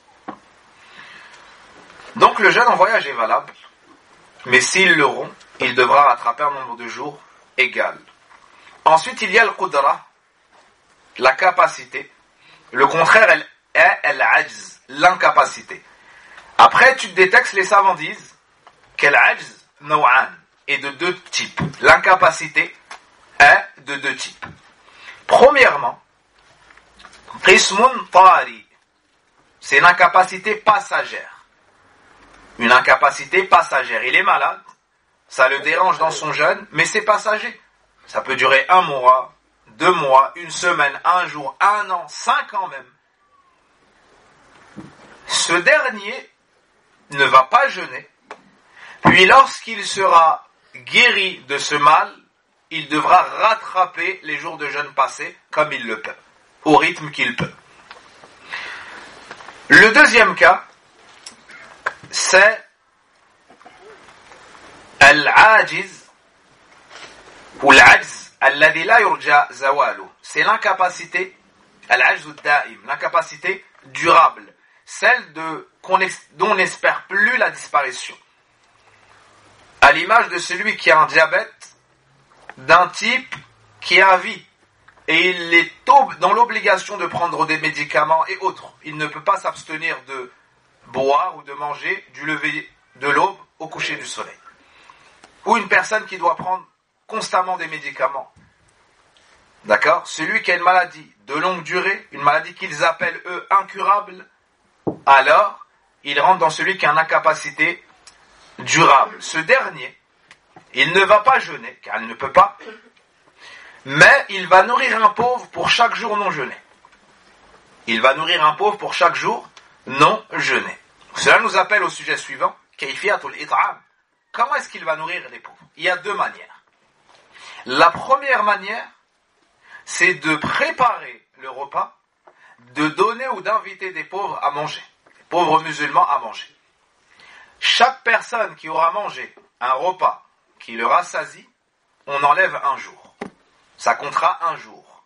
[SPEAKER 1] Donc le jeûne en voyage est valable, mais s'il le rompt, il devra rattraper un nombre de jours égal. Ensuite, il y a le qudra, la capacité. Le contraire est al-ajz, l'incapacité. Après, étude des textes, les savants disent qu'al ajz naw'an est de deux types. L'incapacité est de deux types. Premièrement, qismun tari, c'est une incapacité passagère. Une incapacité passagère. Il est malade, ça le dérange dans son jeûne, mais c'est passager. Ça peut durer 1 mois, 2 mois, 1 semaine, 1 jour, 1 an, 5 ans même. Ce dernier ne va pas jeûner. Puis lorsqu'il sera guéri de ce mal, il devra rattraper les jours de jeûne passés comme il le peut, au rythme qu'il peut. Le deuxième cas, c'est al-ajiz ou l'ajz alladhi la yurja zawalu. C'est l'incapacité, al-ajz ad-da'im, l'incapacité durable, celle dont on n'espère plus la disparition. À l'image de celui qui a un diabète d'un type qui est à vie et il est dans l'obligation de prendre des médicaments et autres. Il ne peut pas s'abstenir de boire ou de manger du lever de l'aube au coucher du soleil. Ou une personne qui doit prendre constamment des médicaments. D'accord ? Celui qui a une maladie de longue durée, une maladie qu'ils appellent eux incurable, alors il rentre dans celui qui a une incapacité durable. Ce dernier, il ne va pas jeûner, car il ne peut pas, mais il va nourrir un pauvre pour chaque jour non jeûné. Il va nourrir un pauvre pour chaque jour non jeûné. Cela nous appelle au sujet suivant, kayfiyatul it'am. Comment est-ce qu'il va nourrir les pauvres ? Il y a 2 manières. La première manière, c'est de préparer le repas, de donner ou d'inviter des pauvres à manger, des pauvres musulmans à manger. Chaque personne qui aura mangé un repas qui le rassasie, on enlève 1 jour. Ça comptera 1 jour.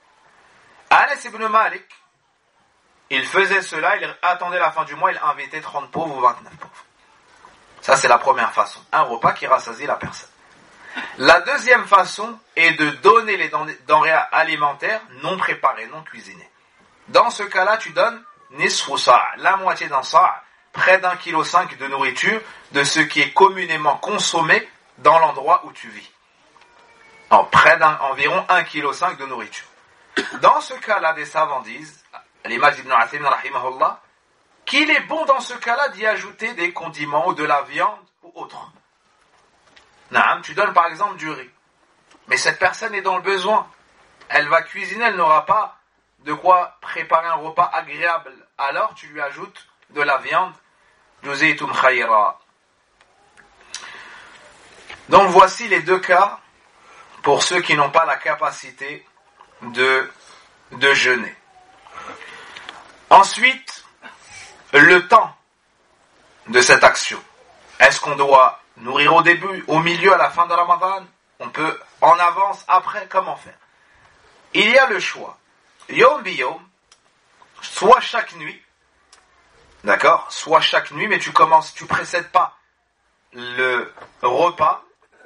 [SPEAKER 1] Anas ibn Malik, il faisait cela, il attendait la fin du mois, il invitait 30 pauvres ou 29 pauvres. Ça, c'est la première façon. Un repas qui rassasie la personne. La deuxième façon est de donner les denrées alimentaires non préparées, non cuisinées. Dans ce cas-là, tu donnes nisfu sa', la moitié d'un sa', près d'1,5 kg de nourriture, de ce qui est communément consommé dans l'endroit où tu vis. Près d'environ 1,5 kg de nourriture. Dans ce cas-là, des savants disent, l'imam Ibn Uthaymin rahimahullah, qu'il est bon dans ce cas-là d'y ajouter des condiments ou de la viande ou autre. Tu donnes par exemple du riz. Mais cette personne est dans le besoin. Elle va cuisiner, elle n'aura pas de quoi préparer un repas agréable. Alors tu lui ajoutes de la viande. Juzaytum khayra. Donc voici les 2 cas pour ceux qui n'ont pas la capacité de jeûner. Ensuite, le temps de cette action. Est-ce qu'on doit nourrir au début, au milieu, à la fin de Ramadan ? On peut en avance, après, comment faire ? Il y a le choix. Yom bi yom, soit chaque nuit, d'accord ? Soit chaque nuit, mais tu précèdes pas le repas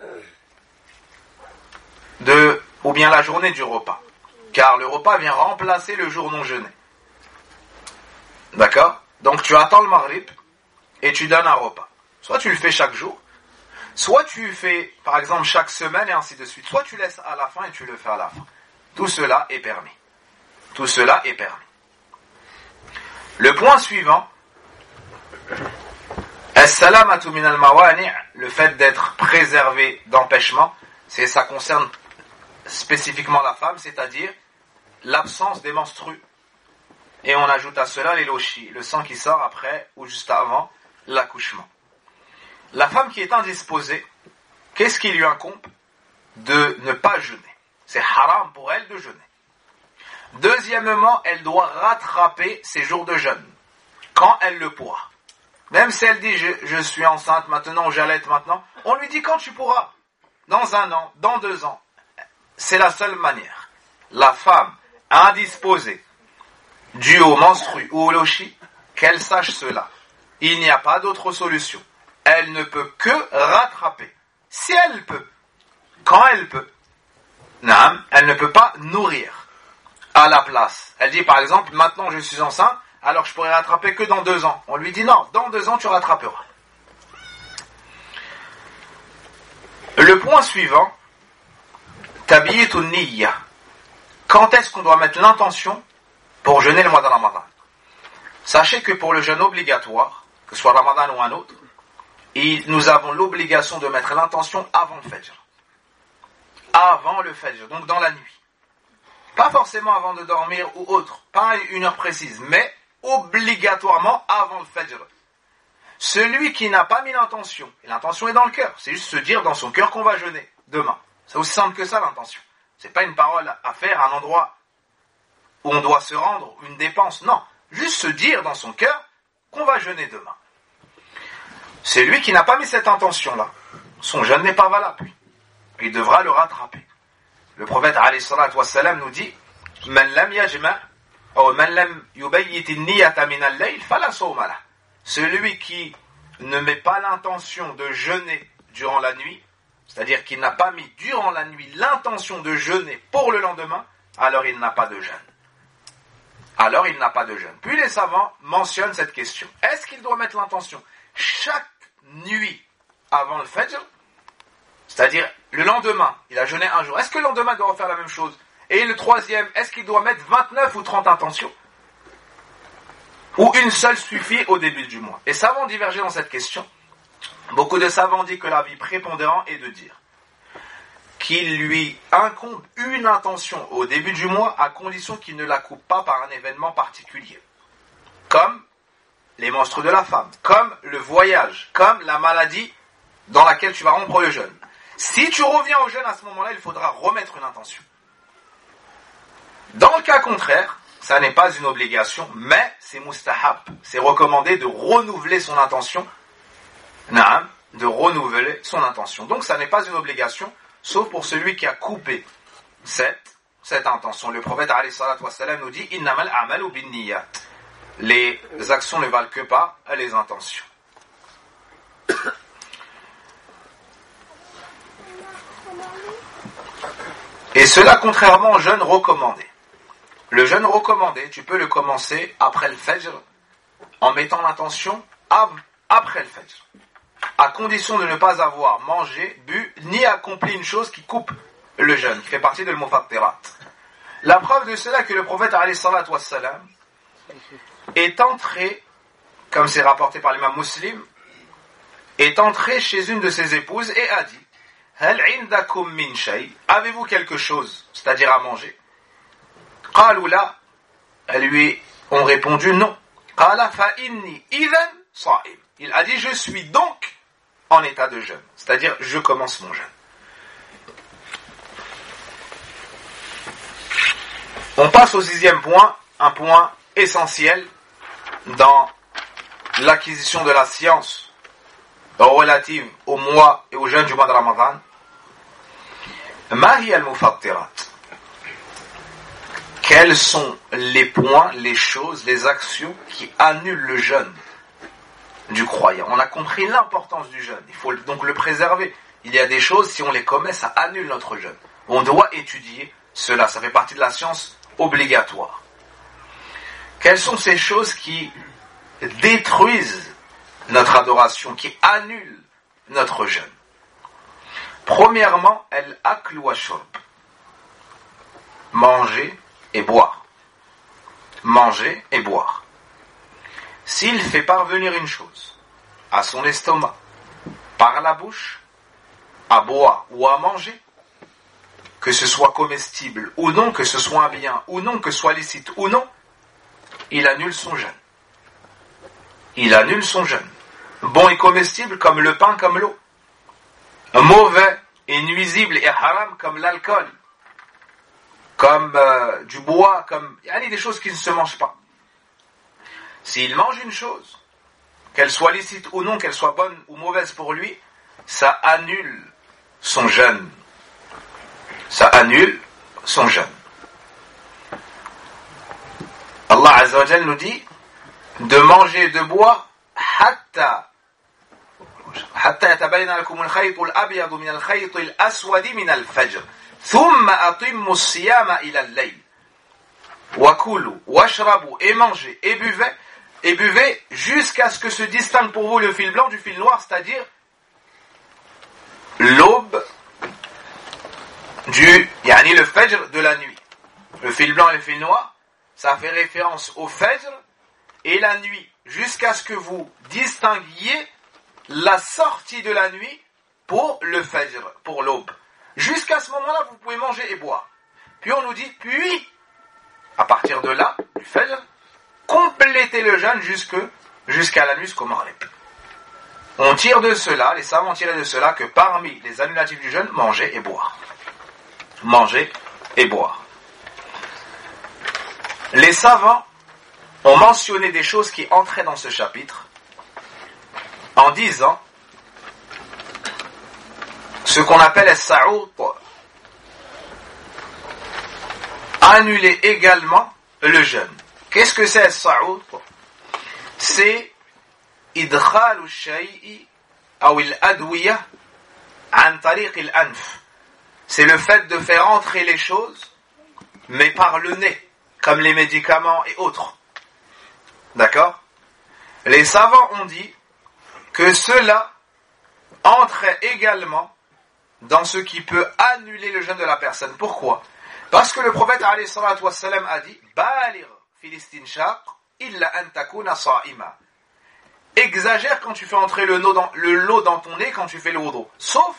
[SPEAKER 1] ou bien la journée du repas. Car le repas vient remplacer le jour non jeûné. D'accord ? Donc tu attends le maghrib et tu donnes un repas. Soit tu le fais chaque jour, soit tu le fais par exemple chaque semaine et ainsi de suite. Soit tu laisses à la fin et tu le fais à la fin. Tout cela est permis. Tout cela est permis. Le point suivant, est-ce As-salamatu min al-mawani', le fait d'être préservé d'empêchement, ça concerne spécifiquement la femme, c'est-à-dire l'absence des menstrues. Et on ajoute à cela les lochis, le sang qui sort après ou juste avant l'accouchement. La femme qui est indisposée, qu'est-ce qui lui incombe? De ne pas jeûner. C'est haram pour elle de jeûner. Deuxièmement, elle doit rattraper ses jours de jeûne, quand elle le pourra. Même si elle dit je suis enceinte maintenant ou j'allaite maintenant, on lui dit quand tu pourras. Dans 1 an, dans 2 ans. C'est la seule manière. La femme indisposée, due au menstru ou au lochi, qu'elle sache cela. Il n'y a pas d'autre solution. Elle ne peut que rattraper. Si elle peut, quand elle peut, elle ne peut pas nourrir à la place. Elle dit par exemple, maintenant je suis enceinte, alors je pourrais rattraper que dans 2 ans. On lui dit non, dans 2 ans tu rattraperas. Le point suivant, tabiyatun niyya. Quand est-ce qu'on doit mettre l'intention pour jeûner le mois de Ramadan? Sachez que pour le jeûne obligatoire, que ce soit Ramadan ou un autre, nous avons l'obligation de mettre l'intention avant le Fajr. Avant le Fajr, donc dans la nuit. Pas forcément avant de dormir ou autre, pas une heure précise, mais obligatoirement avant le Fajr. Celui qui n'a pas mis l'intention, et l'intention est dans le cœur, c'est juste se dire dans son cœur qu'on va jeûner demain. C'est aussi simple que ça l'intention. C'est pas une parole à faire à un endroit où on doit se rendre, une dépense, non. Juste se dire dans son cœur qu'on va jeûner demain. Celui qui n'a pas mis cette intention-là, son jeûne n'est pas valable. Il devra le rattraper. Le prophète alayhi salatu wassalam nous dit Man lam yajma' ou man lam yubayyit an-niyyata min al-layl fala sawma lah. Celui qui ne met pas l'intention de jeûner durant la nuit, c'est-à-dire qu'il n'a pas mis durant la nuit l'intention de jeûner pour le lendemain, alors il n'a pas de jeûne. Alors il n'a pas de jeûne. Puis les savants mentionnent cette question. Est-ce qu'il doit mettre l'intention chaque nuit avant le Fajr? C'est-à-dire le lendemain, il a jeûné un jour. Est-ce que le lendemain doit refaire la même chose? Et le troisième, est-ce qu'il doit mettre 29 ou 30 intentions? Ou une seule suffit au début du mois? Les savants divergent dans cette question. Beaucoup de savants disent que l'avis prépondérant est de dire qu'il lui incombe une intention au début du mois à condition qu'il ne la coupe pas par un événement particulier. Comme les menstrues de la femme, comme le voyage, comme la maladie dans laquelle tu vas rompre le jeûne. Si tu reviens au jeûne à ce moment-là, il faudra remettre une intention. Dans le cas contraire, ça n'est pas une obligation, mais c'est mustahab. C'est recommandé de renouveler son intention. De renouveler son intention. Donc ça n'est pas une obligation, sauf pour celui qui a coupé cette intention. Le prophète alayhi salatu wassalam nous dit Innamal a'malu binniyat. Les actions ne valent que par les intentions. Et cela contrairement au jeûne recommandé. Le jeûne recommandé, tu peux le commencer après le Fajr en mettant l'intention après le Fajr. À condition de ne pas avoir mangé, bu, ni accompli une chose qui coupe le jeûne, qui fait partie de l'mufattirat. La preuve de cela est que le prophète alayhi salatu wassalam est entré, comme c'est rapporté par l'imam Muslim, est entré chez une de ses épouses et a dit Hal indakum min shay, avez-vous quelque chose, c'est-à-dire à manger? Qalu la, elles lui ont répondu non. Qala fa inni idhan sa'im. Il a dit je suis donc en état de jeûne, c'est-à-dire je commence mon jeûne. On passe au 6e point, un point essentiel dans l'acquisition de la science relative au mois et au jeûne du mois de Ramadan. Ma hiya al-mufattirat. Quels sont les points, les choses, les actions qui annulent le jeûne du croyant? On a compris l'importance du jeûne. Il faut donc le préserver. Il y a des choses, si on les commet, ça annule notre jeûne. On doit étudier cela. Ça fait partie de la science obligatoire. Quelles sont ces choses qui détruisent notre adoration, qui annulent notre jeûne? Premièrement, al-akl wa shurb. Manger et boire. Manger et boire. S'il fait parvenir une chose à son estomac, par la bouche, à boire ou à manger, que ce soit comestible ou non, que ce soit un bien ou non, que ce soit licite ou non, il annule son jeûne. Il annule son jeûne. Bon et comestible comme le pain, comme l'eau. Mauvais et nuisible et haram comme l'alcool, comme du bois, comme... Il y a des choses qui ne se mangent pas. S'il mange une chose, qu'elle soit licite ou non, qu'elle soit bonne ou mauvaise pour lui, ça annule son jeûne. Ça annule son jeûne. Allah Azza wa Jal nous dit de manger et de boire hatta يتبين لكم الخيط الأبيض من الخيط الأسود من الفجر ثم أتموا الصيام إلى الليل وكلوا واشربوا et mangez et buvez jusqu'à ce que se distingue pour vous le fil blanc du fil noir, c'est-à-dire l'aube le fajr de la nuit. Le fil blanc et le fil noir, ça fait référence au fajr et la nuit, jusqu'à ce que vous distinguiez la sortie de la nuit pour le fajr, pour l'aube. Jusqu'à ce moment-là, vous pouvez manger et boire. Puis on nous dit, puis, à partir de là, du fajr, complétez le jeûne jusqu'à la nuit, jusqu'au maghrib. On tire de cela, les savants ont tiré de cela que parmi les annulatifs du jeûne, manger et boire. Manger et boire. Les savants ont mentionné des choses qui entraient dans ce chapitre en disant ce qu'on appelle as-sa'out, annuler également le jeûne. Qu'est-ce que c'est as-sa'out? C'est idkhalu ash-shay'i aw al-adwiya an tariq al-anf. C'est le fait de faire entrer les choses mais par le nez, comme les médicaments et autres. D'accord? Les savants ont dit que cela entrait également dans ce qui peut annuler le jeûne de la personne. Pourquoi? Parce que le prophète alayhi salatu wassalam a dit baligh fil istinshaq illa an takuna sa'ima. Exagère quand tu fais entrer le lot dans ton nez quand tu fais le wudu, sauf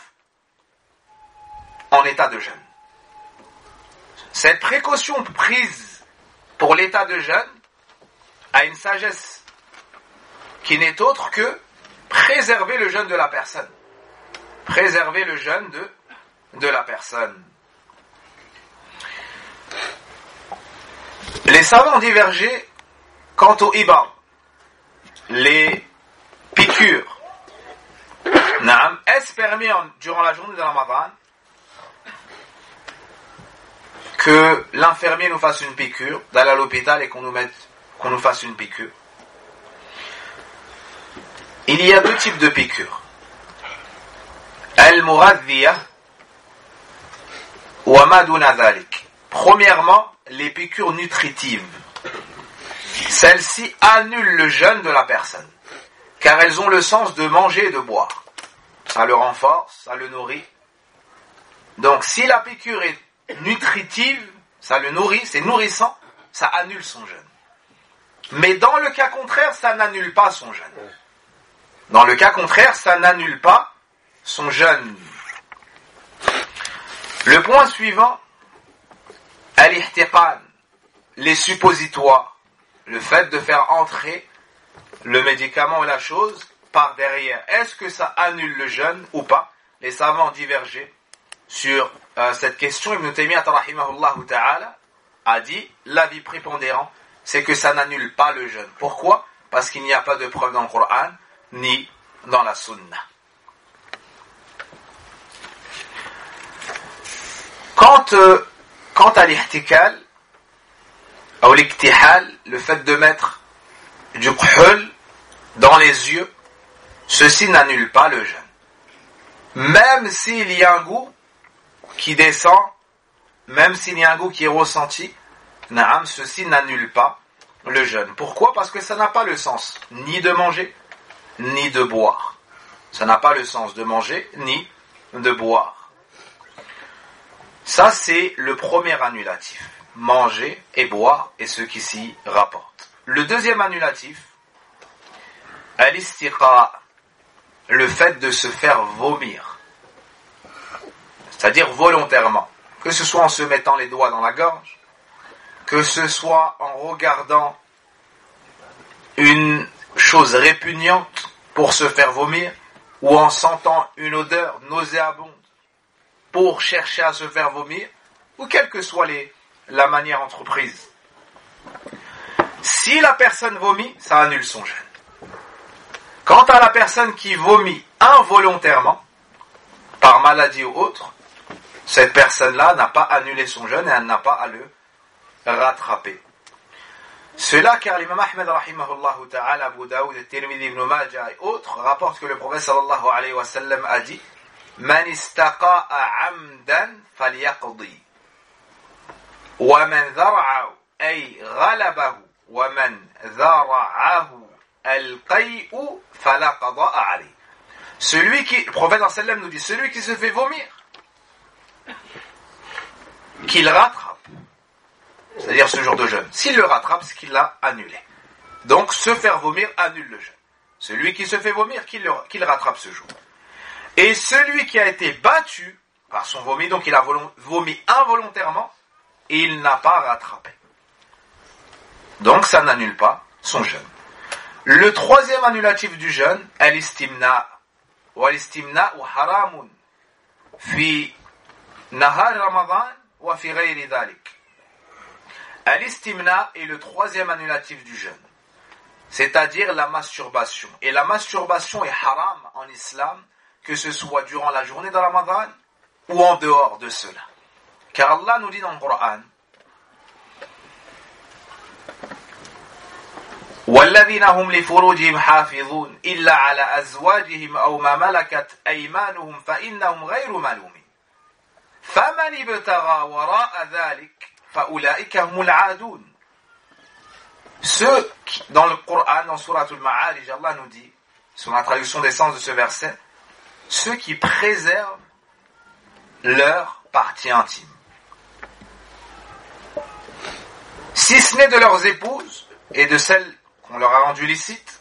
[SPEAKER 1] en état de jeûne. Cette précaution prise pour l'état de jeûne a une sagesse qui n'est autre que préserver le jeûne de la personne. Préserver le jeûne de la personne. Les savants ont divergé quant au ibar, les piqûres. Est-ce permis durant la journée de Ramadan que l'infirmier nous fasse une piqûre, d'aller à l'hôpital et qu'on nous fasse une piqûre? Il y a deux types de piqûres. Al-muradhiya wa ma duna dhalik. Premièrement, les piqûres nutritives. Celles-ci annulent le jeûne de la personne, car elles ont le sens de manger et de boire. Ça le renforce, ça le nourrit. Donc si la piqûre est nutritive, ça le nourrit, c'est nourrissant, ça annule son jeûne. Mais dans le cas contraire, ça n'annule pas son jeûne. Dans le cas contraire, ça n'annule pas son jeûne. Le point suivant, al-ihtiqan, les suppositoires, le fait de faire entrer le médicament et la chose par derrière. Est-ce que ça annule le jeûne ou pas? Les savants ont divergé sur cette question. Ibn Taymiyyah rahimahullah ta'ala a dit l'avis prépondérant, c'est que ça n'annule pas le jeûne. Pourquoi? Parce qu'il n'y a pas de preuve dans le Coran ni dans la Sunna. Quant à l'ihtikal, ou l'iktihal, le fait de mettre du khul dans les yeux, ceci n'annule pas le jeûne. Même s'il y a un goût qui descend, même s'il y a un goût qui est ressenti, ceci n'annule pas le jeûne. Pourquoi? Parce que ça n'a pas le sens ni de manger, ni de boire. Ça n'a pas le sens de manger, ni de boire. Ça, c'est le premier annulatif. Manger et boire et ce qui s'y rapporte. Le deuxième annulatif, al-istiqa,
[SPEAKER 2] le fait de se faire vomir, c'est-à-dire volontairement, que ce soit en se mettant les doigts dans la gorge, que ce soit en regardant une chose répugnante pour se faire vomir, ou en sentant une odeur nauséabonde pour chercher à se faire vomir, ou quelle que soit la manière entreprise. Si la personne vomit, ça annule son jeûne. Quant à la personne qui vomit involontairement, par maladie ou autre, cette personne-là n'a pas annulé son jeûne et elle n'a pas à le rattraper. Cela car l'imam Ahmed rahimahullah ta'ala, Abu Daoud, Tirmidhi, Ibn Majah et autres rapportent que le prophète sallallahu alayhi wa sallam a dit Man istaqa'a amdan falyaqdi wa man dhar'a ay ghalabahu wa man dhara'ahu al-qay'u fala qada'a alayhi. Le prophète sallallahu alayhi wa sallam nous dit celui qui se fait vomir, qu'il rattrape. C'est-à-dire ce jour de jeûne. S'il le rattrape, c'est qu'il l'a annulé. Donc, se faire vomir annule le jeûne. Celui qui se fait vomir, qu'il rattrape ce jour. Et celui qui a été battu par son vomi, donc il a vomi involontairement, et il n'a pas rattrapé. Donc, ça n'annule pas son jeûne. Le troisième annulatif du jeûne, al-istimna. Wal-istimna wa haramun fi nahar ramadan wa fi ghayri dhalik. Al-istimna est le troisième annulatif du jeûne, c'est-à-dire la masturbation. Et la masturbation est haram en islam, que ce soit durant la journée de Ramadan ou en dehors de cela. Car Allah nous dit dans le Coran وَالَّذِينَ هُمْ لِفُرُوجِهِمْ حَافِظُونَ إِلَّا عَلَى أَزْوَاجِهِمْ أَوْ مَا مَلَكَتْ أَيْمَانُهُمْ فَإِنَّهُمْ غَيْرُ مَلُومِينَ فَمَنِ ابْتَغَى وَرَاءَ ذَلِكَ فَأُولَئِكَ هُمُ الْعَادُونَ. Ceux qui, dans le Coran, dans Surat al-Ma'arij, Allah nous dit, sur la traduction des sens de ce verset, ceux qui préservent leur partie intime. Si ce n'est de leurs épouses et de celles qu'on leur a rendues licites,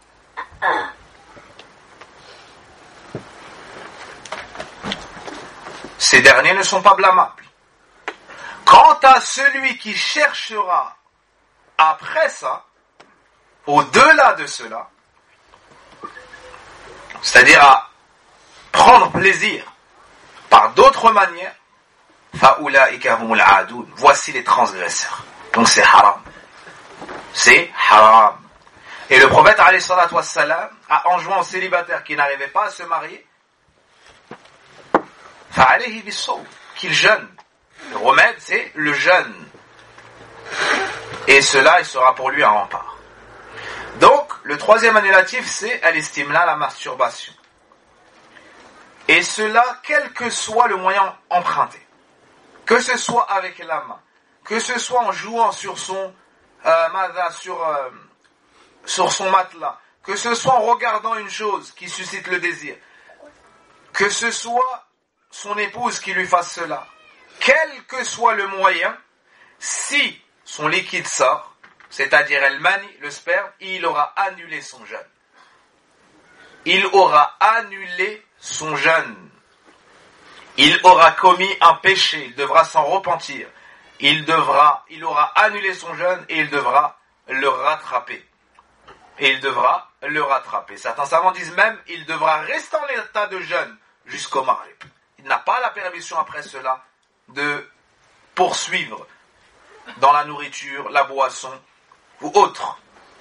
[SPEAKER 2] ces derniers ne sont pas blâmables. Quant à celui qui cherchera après ça, au-delà de cela, c'est-à-dire à prendre plaisir par d'autres manières, فَأُولَٰئِكَ هُمُ الْعَادُونَ. Voici les transgresseurs. Donc c'est haram. C'est haram. Et le prophète alayhi salatu wassalam a enjoint aux célibataires qui n'arrivaient pas à se marier, فَعَلَيْهِ بِالصَّوْمِ, qu'ils jeûnent. Le remède, c'est le jeûne. Et cela, il sera pour lui un rempart. Donc, le troisième annulatif, c'est al-istimna, la masturbation. Et cela, quel que soit le moyen emprunté. Que ce soit avec la main, que ce soit en jouant sur son sur son matelas, que ce soit en regardant une chose qui suscite le désir, que ce soit son épouse qui lui fasse cela, quel que soit le moyen, si son liquide sort, c'est-à-dire elle manie le sperme, il aura annulé son jeûne. Il aura annulé son jeûne. Il aura commis un péché, il devra s'en repentir. Il aura annulé son jeûne et il devra le rattraper. Certains savants disent même, il devra rester en état de jeûne jusqu'au Maghrib. Il n'a pas la permission après cela de poursuivre dans la nourriture, la boisson ou autre.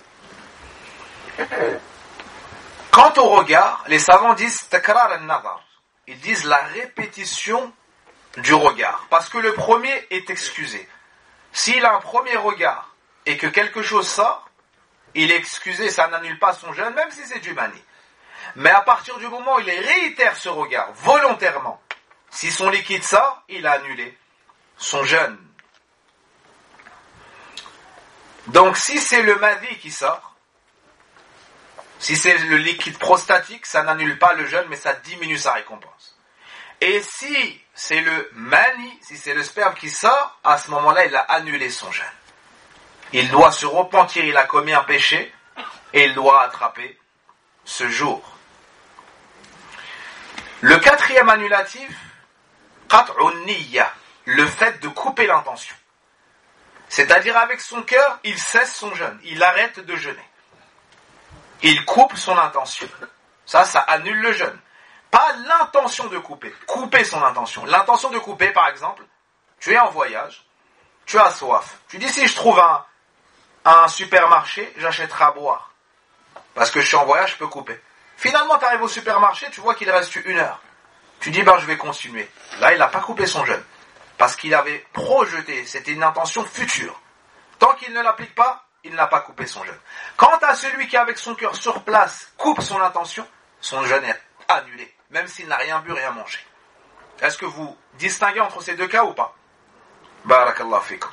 [SPEAKER 2] Quant au regard, les savants disent takrar al-nazar. Ils disent la répétition du regard. Parce que le premier est excusé. S'il a un premier regard et que quelque chose sort, il est excusé, ça n'annule pas son jeûne, même si c'est du mani. Mais à partir du moment où il réitère ce regard, volontairement, si son liquide sort, il a annulé son jeûne. Donc si c'est le madi qui sort, si c'est le liquide prostatique, ça n'annule pas le jeûne, mais ça diminue sa récompense. Et si c'est le mani, si c'est le sperme qui sort, à ce moment-là, il a annulé son jeûne. Il doit se repentir, il a commis un péché, et il doit attraper ce jour. Le quatrième annulatif, qat'un niyya, le fait de couper l'intention. C'est-à-dire avec son cœur, il cesse son jeûne, il arrête de jeûner. Il coupe son intention. Ça annule le jeûne. Pas l'intention de couper son intention. L'intention de couper, par exemple, tu es en voyage, tu as soif. Tu dis, si je trouve un supermarché, j'achèterai à boire. Parce que je suis en voyage, je peux couper. Finalement, tu arrives au supermarché, tu vois qu'il reste 1 heure. Tu dis, je vais continuer. Là, il n'a pas coupé son jeûne. Parce qu'il avait projeté, c'était une intention future. Tant qu'il ne l'applique pas, il n'a pas coupé son jeûne. Quant à celui qui, avec son cœur sur place, coupe son intention, son jeûne est annulé. Même s'il n'a rien bu, rien mangé. Est-ce que vous distinguez entre ces deux cas ou pas? Barakallahu fikum.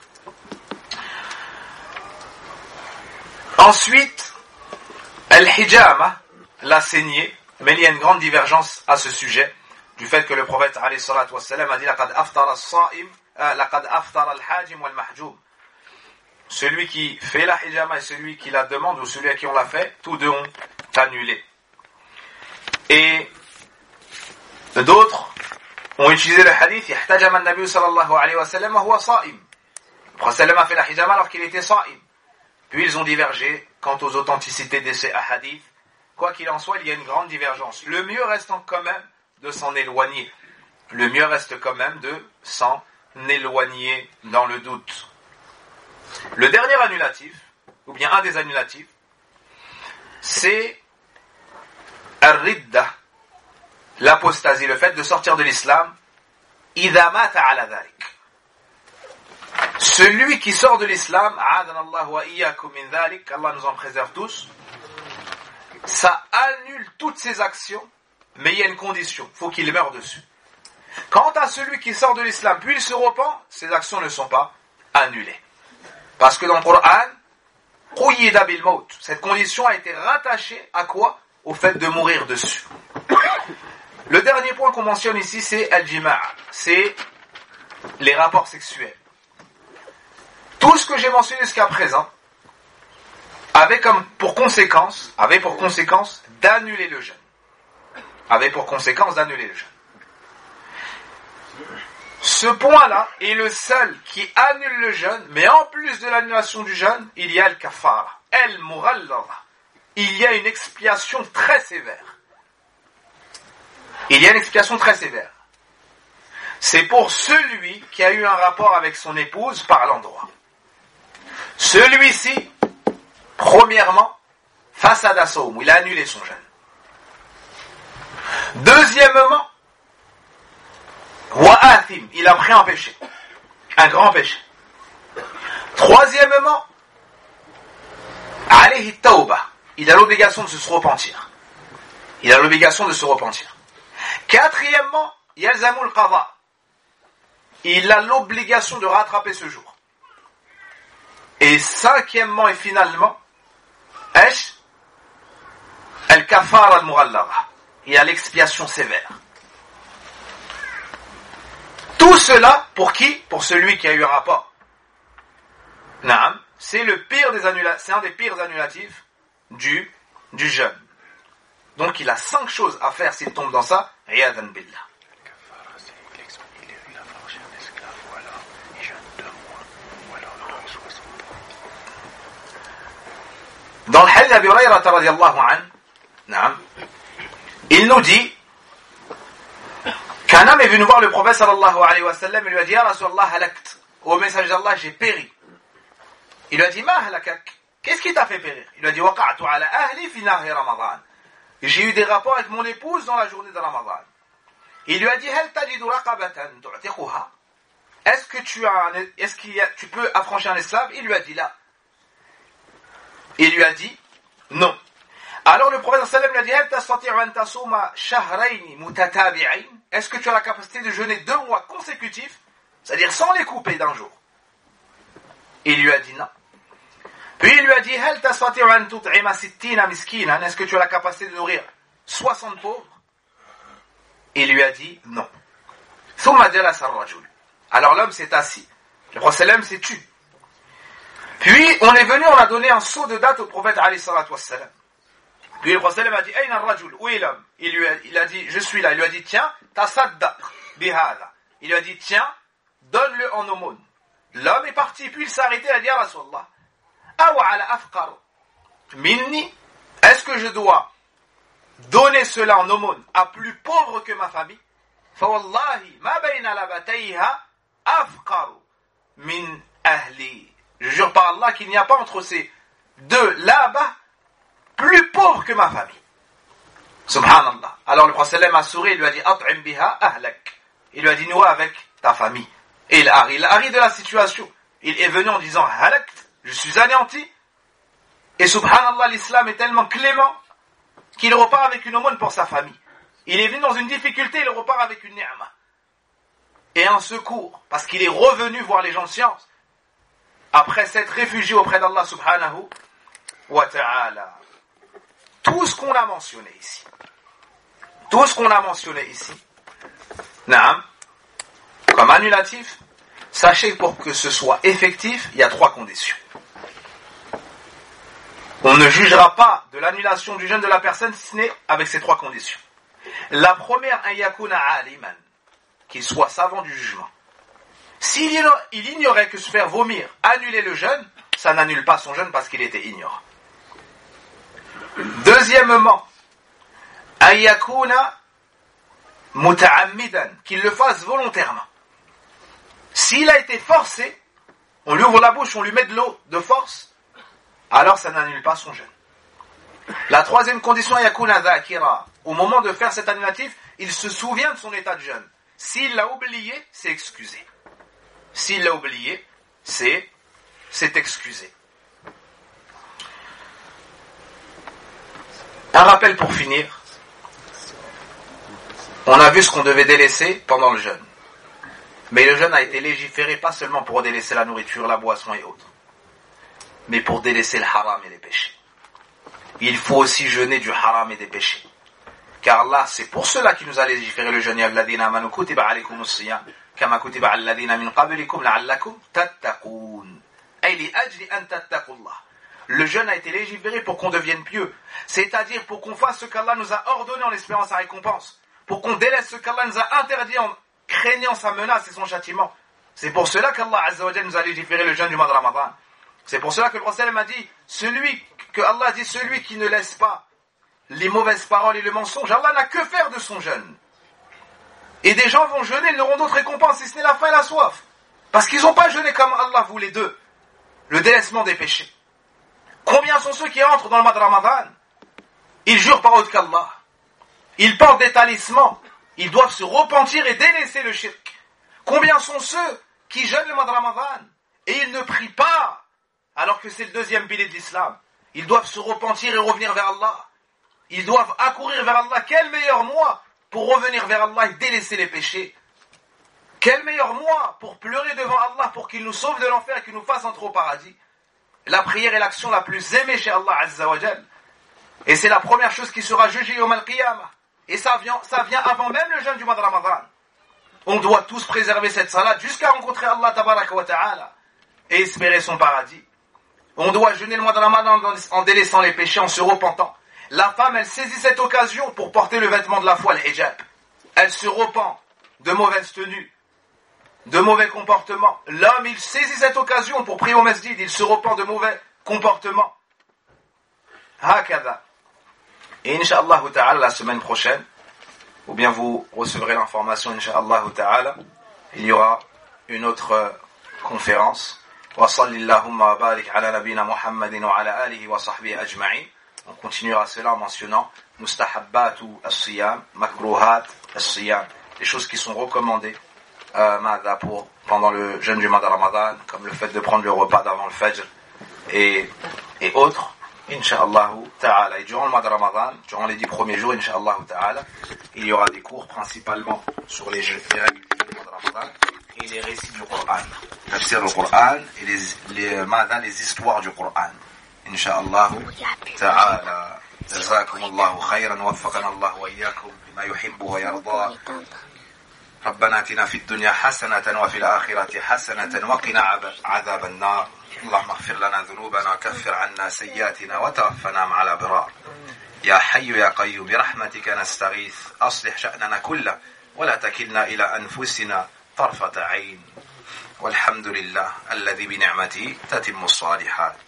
[SPEAKER 2] Ensuite, al-hijama, la saignée, mais il y a une grande divergence à ce sujet, du fait que le prophète alayhi salatu wassalam a dit laqad aftara as-sa'im, laqad aftara al-hajim wal-mahjum. Celui qui fait la hijama et celui qui la demande ou celui à qui on l'a fait, tous deux ont annulé. Et d'autres ont utilisé le hadith yahtajama an-nabi sallallahu alayhi wa sallam wa huwa sa'im. Le prophète sallam a fait la hijama alors qu'il était sa'im. Puis ils ont divergé quant aux authenticités de ces hadiths. Quoi qu'il en soit, il y a une grande divergence. Le mieux restant quand même de s'en éloigner. Le mieux reste quand même de s'en éloigner dans le doute. Le dernier annulatif, ou bien un des annulatifs, c'est ar-ridda, l'apostasie, le fait de sortir de l'islam, idha mata ala dhalik. Celui qui sort de l'islam, a'adana wa iyyakum min dhalik, Allah nous en préserve tous, ça annule toutes ses actions, mais il y a une condition, il faut qu'il meure dessus. Quant à celui qui sort de l'islam, puis il se repent, ses actions ne sont pas annulées. Parce que dans le Coran, quyida bil maut, cette condition a été rattachée à quoi? Au fait de mourir dessus. Le dernier point qu'on mentionne ici, c'est al-jima', c'est les rapports sexuels. Tout ce que j'ai mentionné jusqu'à présent avait pour conséquence d'annuler le jeûne. Ce point-là est le seul qui annule le jeûne, mais en plus de l'annulation du jeûne, il y a le kafara, el-mughallada. Il y a une expiation très sévère. C'est pour celui qui a eu un rapport avec son épouse par l'endroit. Celui-ci, premièrement, fasada sawm, il a annulé son jeûne. Deuxièmement, wa athim, il a pris un péché, un grand péché. Troisièmement, alayhi tawbah, il a l'obligation de se repentir. Quatrièmement, yalzamul qada, il a l'obligation de rattraper ce jour. Et cinquièmement et finalement, al-kafara al-mughallada, il y a l'expiation sévère. Tout cela, pour qui? Pour celui qui a eu un rapport. Naam, c'est un des pires annulatifs du jeûne. Donc il a 5 choses à faire s'il tombe dans ça, riyadan billah.
[SPEAKER 3] Il a forgé un esclave, ou alors il jeûne 2 mois, ou alors il doit 60 ans.
[SPEAKER 2] Dans le hadith d'Abi Hurayra radiyallahu anhu, il nous dit qu'un homme est venu voir le prophète sallallahu alayhi wa sallam et lui a dit: Ya Rasulallah halakt, au message d'Allah, j'ai péri. Il lui a dit: Ma halakak, qu'est-ce qui t'a fait périr? Il lui a dit: Waqa'tu ala ahli fi nahri Ramadan. J'ai eu des rapports avec mon épouse dans la journée de Ramadan. Il lui a dit: Hal tajidu raqabatan tu'tiquha? Est-ce que tu peux affranchir un esclave? Il lui a dit là. Il lui a dit non. Alors le prophète sallallahu alayhi wa sallam lui a dit: Hal tastati'u an tasuma shahrayn mutatabi'ayn? Est-ce que tu as la capacité de jeûner 2 mois consécutifs, c'est-à-dire sans les couper d'un jour? Il lui a dit non. Puis il lui a dit: Hal tastati'u an tut'ima 60 miskinan? Est-ce que tu as la capacité de nourrir 60 pauvres? Il lui a dit non. Thumma jalasa ar-rajul. Alors l'homme s'est assis. Le prophète sallam s'est tu. Puis on est venu, on a donné un sceau de date au prophète alayhi salatu wassalam. Lui, le prophète a dit, Aïna ar-rajul, où est l'homme? Il a dit, je suis là. Il lui a dit, tiens, tasaddaq bihada. Il lui a dit, tiens, donne-le en aumône. L'homme est parti, puis il s'est arrêté, il a dit, ya Rasulallah, awa ala afqar minni, est-ce que je dois donner cela en aumône à plus pauvre que ma famille? Fa wallahi, ma bayna labatayha afqar min ahli. Je jure par Allah qu'il n'y a pas entre ces deux là-bas plus pauvre que ma famille. Subhanallah. Alors le prophète a souri, il lui a dit, at'im biha ahlak. Il lui a dit, nourris avec ta famille. Et il a ri de la situation. Il est venu en disant, halakt, je suis anéanti. Et subhanallah, l'islam est tellement clément qu'il repart avec une aumône pour sa famille. Il est venu dans une difficulté, il repart avec une ni'ma. Et un secours, parce qu'il est revenu voir les gens de science, après s'être réfugié auprès d'Allah subhanahu wa ta'ala. Tout ce qu'on a mentionné ici, naam, comme annulatif, sachez que pour que ce soit effectif, il y a 3 conditions. On ne jugera pas de l'annulation du jeûne de la personne si ce n'est avec ces 3 conditions. La première, an yakuna aliman, qu'il soit savant du jugement. S'il ignorait que se faire vomir, annuler le jeûne, ça n'annule pas son jeûne parce qu'il était ignorant. Deuxièmement, an yakuna muta'ammidan, qu'il le fasse volontairement. S'il a été forcé, on lui ouvre la bouche, on lui met de l'eau de force, alors ça n'annule pas son jeûne. La troisième condition, yakuna dhakira. Au moment de faire cet annulatif, il se souvient de son état de jeûne. S'il l'a oublié, c'est excusé. S'il l'a oublié, c'est excusé. Un rappel pour finir. On a vu ce qu'on devait délaisser pendant le jeûne. Mais le jeûne a été légiféré pas seulement pour délaisser la nourriture, la boisson et autres, mais pour délaisser le haram et les péchés. Il faut aussi jeûner du haram et des péchés. Car Allah, c'est pour cela qu'il nous a légiféré le jeûne. Ya alladhina amanu kutiba alaykumus siyam kama kutiba ala alladhina min qablikum la'allakum tattaqun. Ay li ajli an tattaqullah. Le jeûne a été légiféré pour qu'on devienne pieux, c'est-à-dire pour qu'on fasse ce qu'Allah nous a ordonné en espérant sa récompense, pour qu'on délaisse ce qu'Allah nous a interdit en craignant sa menace et son châtiment. C'est pour cela qu'Allah Azza wa Jalla nous a légiféré le jeûne du mois de Ramadan. C'est pour cela que le prophète m'a dit, celui qui ne laisse pas les mauvaises paroles et le mensonge, Allah n'a que faire de son jeûne. Et des gens vont jeûner, ils n'auront d'autre récompense si ce n'est la faim et la soif. Parce qu'ils n'ont pas jeûné comme Allah voulait d'eux. Le délaissement des péchés. Combien sont ceux qui rentrent dans le mois de Ramadan? Ils jurent par autre qu'Allah. Ils portent des talismans. Ils doivent se repentir et délaisser le shirk. Combien sont ceux qui jeûnent le mois de Ramadan et ils ne prient pas alors que c'est le deuxième pilier de l'islam? Ils doivent se repentir et revenir vers Allah. Ils doivent accourir vers Allah. Quel meilleur mois pour revenir vers Allah et délaisser les péchés? Quel meilleur mois pour pleurer devant Allah pour qu'il nous sauve de l'enfer et qu'il nous fasse entrer au paradis? La prière est l'action la plus aimée chez Allah Azza wa Jal. Et c'est la première chose qui sera jugée au Al-Qiyamah. Et ça vient avant même le jeûne du mois de Ramadan. On doit tous préserver cette salat jusqu'à rencontrer Allah Tabaraka wa Ta'ala et espérer son paradis. On doit jeûner le mois de Ramadan en délaissant les péchés, en se repentant. La femme, elle saisit cette occasion pour porter le vêtement de la foi, le hijab. Elle se repent de mauvaises tenues, de mauvais comportements. L'homme, il saisit cette occasion pour prier au masjid, il se repent de mauvais comportements. Hakada. Et Inch'Allah Ta'ala, la semaine prochaine, ou bien vous recevrez l'information, Inch'Allah Ta'ala, il y aura une autre conférence. Wa sallillahumma wa barik ala nabina Muhammadin wa ala alihi wa sahbihi ajma'in. On continuera cela en mentionnant mustahabbatu as-siyam, makruhat as-siyam, les choses qui sont recommandées pour pendant le jeûne du mois de Ramadan, comme le fait de prendre le repas d'avant le Fajr et autres. Inch'Allah Ta'ala. Et durant le mois de Ramadan, durant les 10 premiers jours, Inch'Allah Ta'ala, il y aura des cours principalement sur les règles du mois de Ramadan et les récits du Coran. Tafsir du Coran et les histoires du Coran. Inch'Allah Ta'ala. جزاكم الله خيرا ووفقنا الله وإياكم لما يحب ويرضى. ربنا آتنا في الدنيا حسنة وفي الآخرة حسنة وقنا عذاب النار. اللهم اغفر لنا ذنوبنا وكفر عنا سيئاتنا وتوفنا مع الأبرار.
[SPEAKER 1] يا حي يا قيوم برحمتك نستغيث أصلح شأننا كله ولا تكلنا إلى أنفسنا طرفة عين والحمد لله الذي بنعمته تتم الصالحات.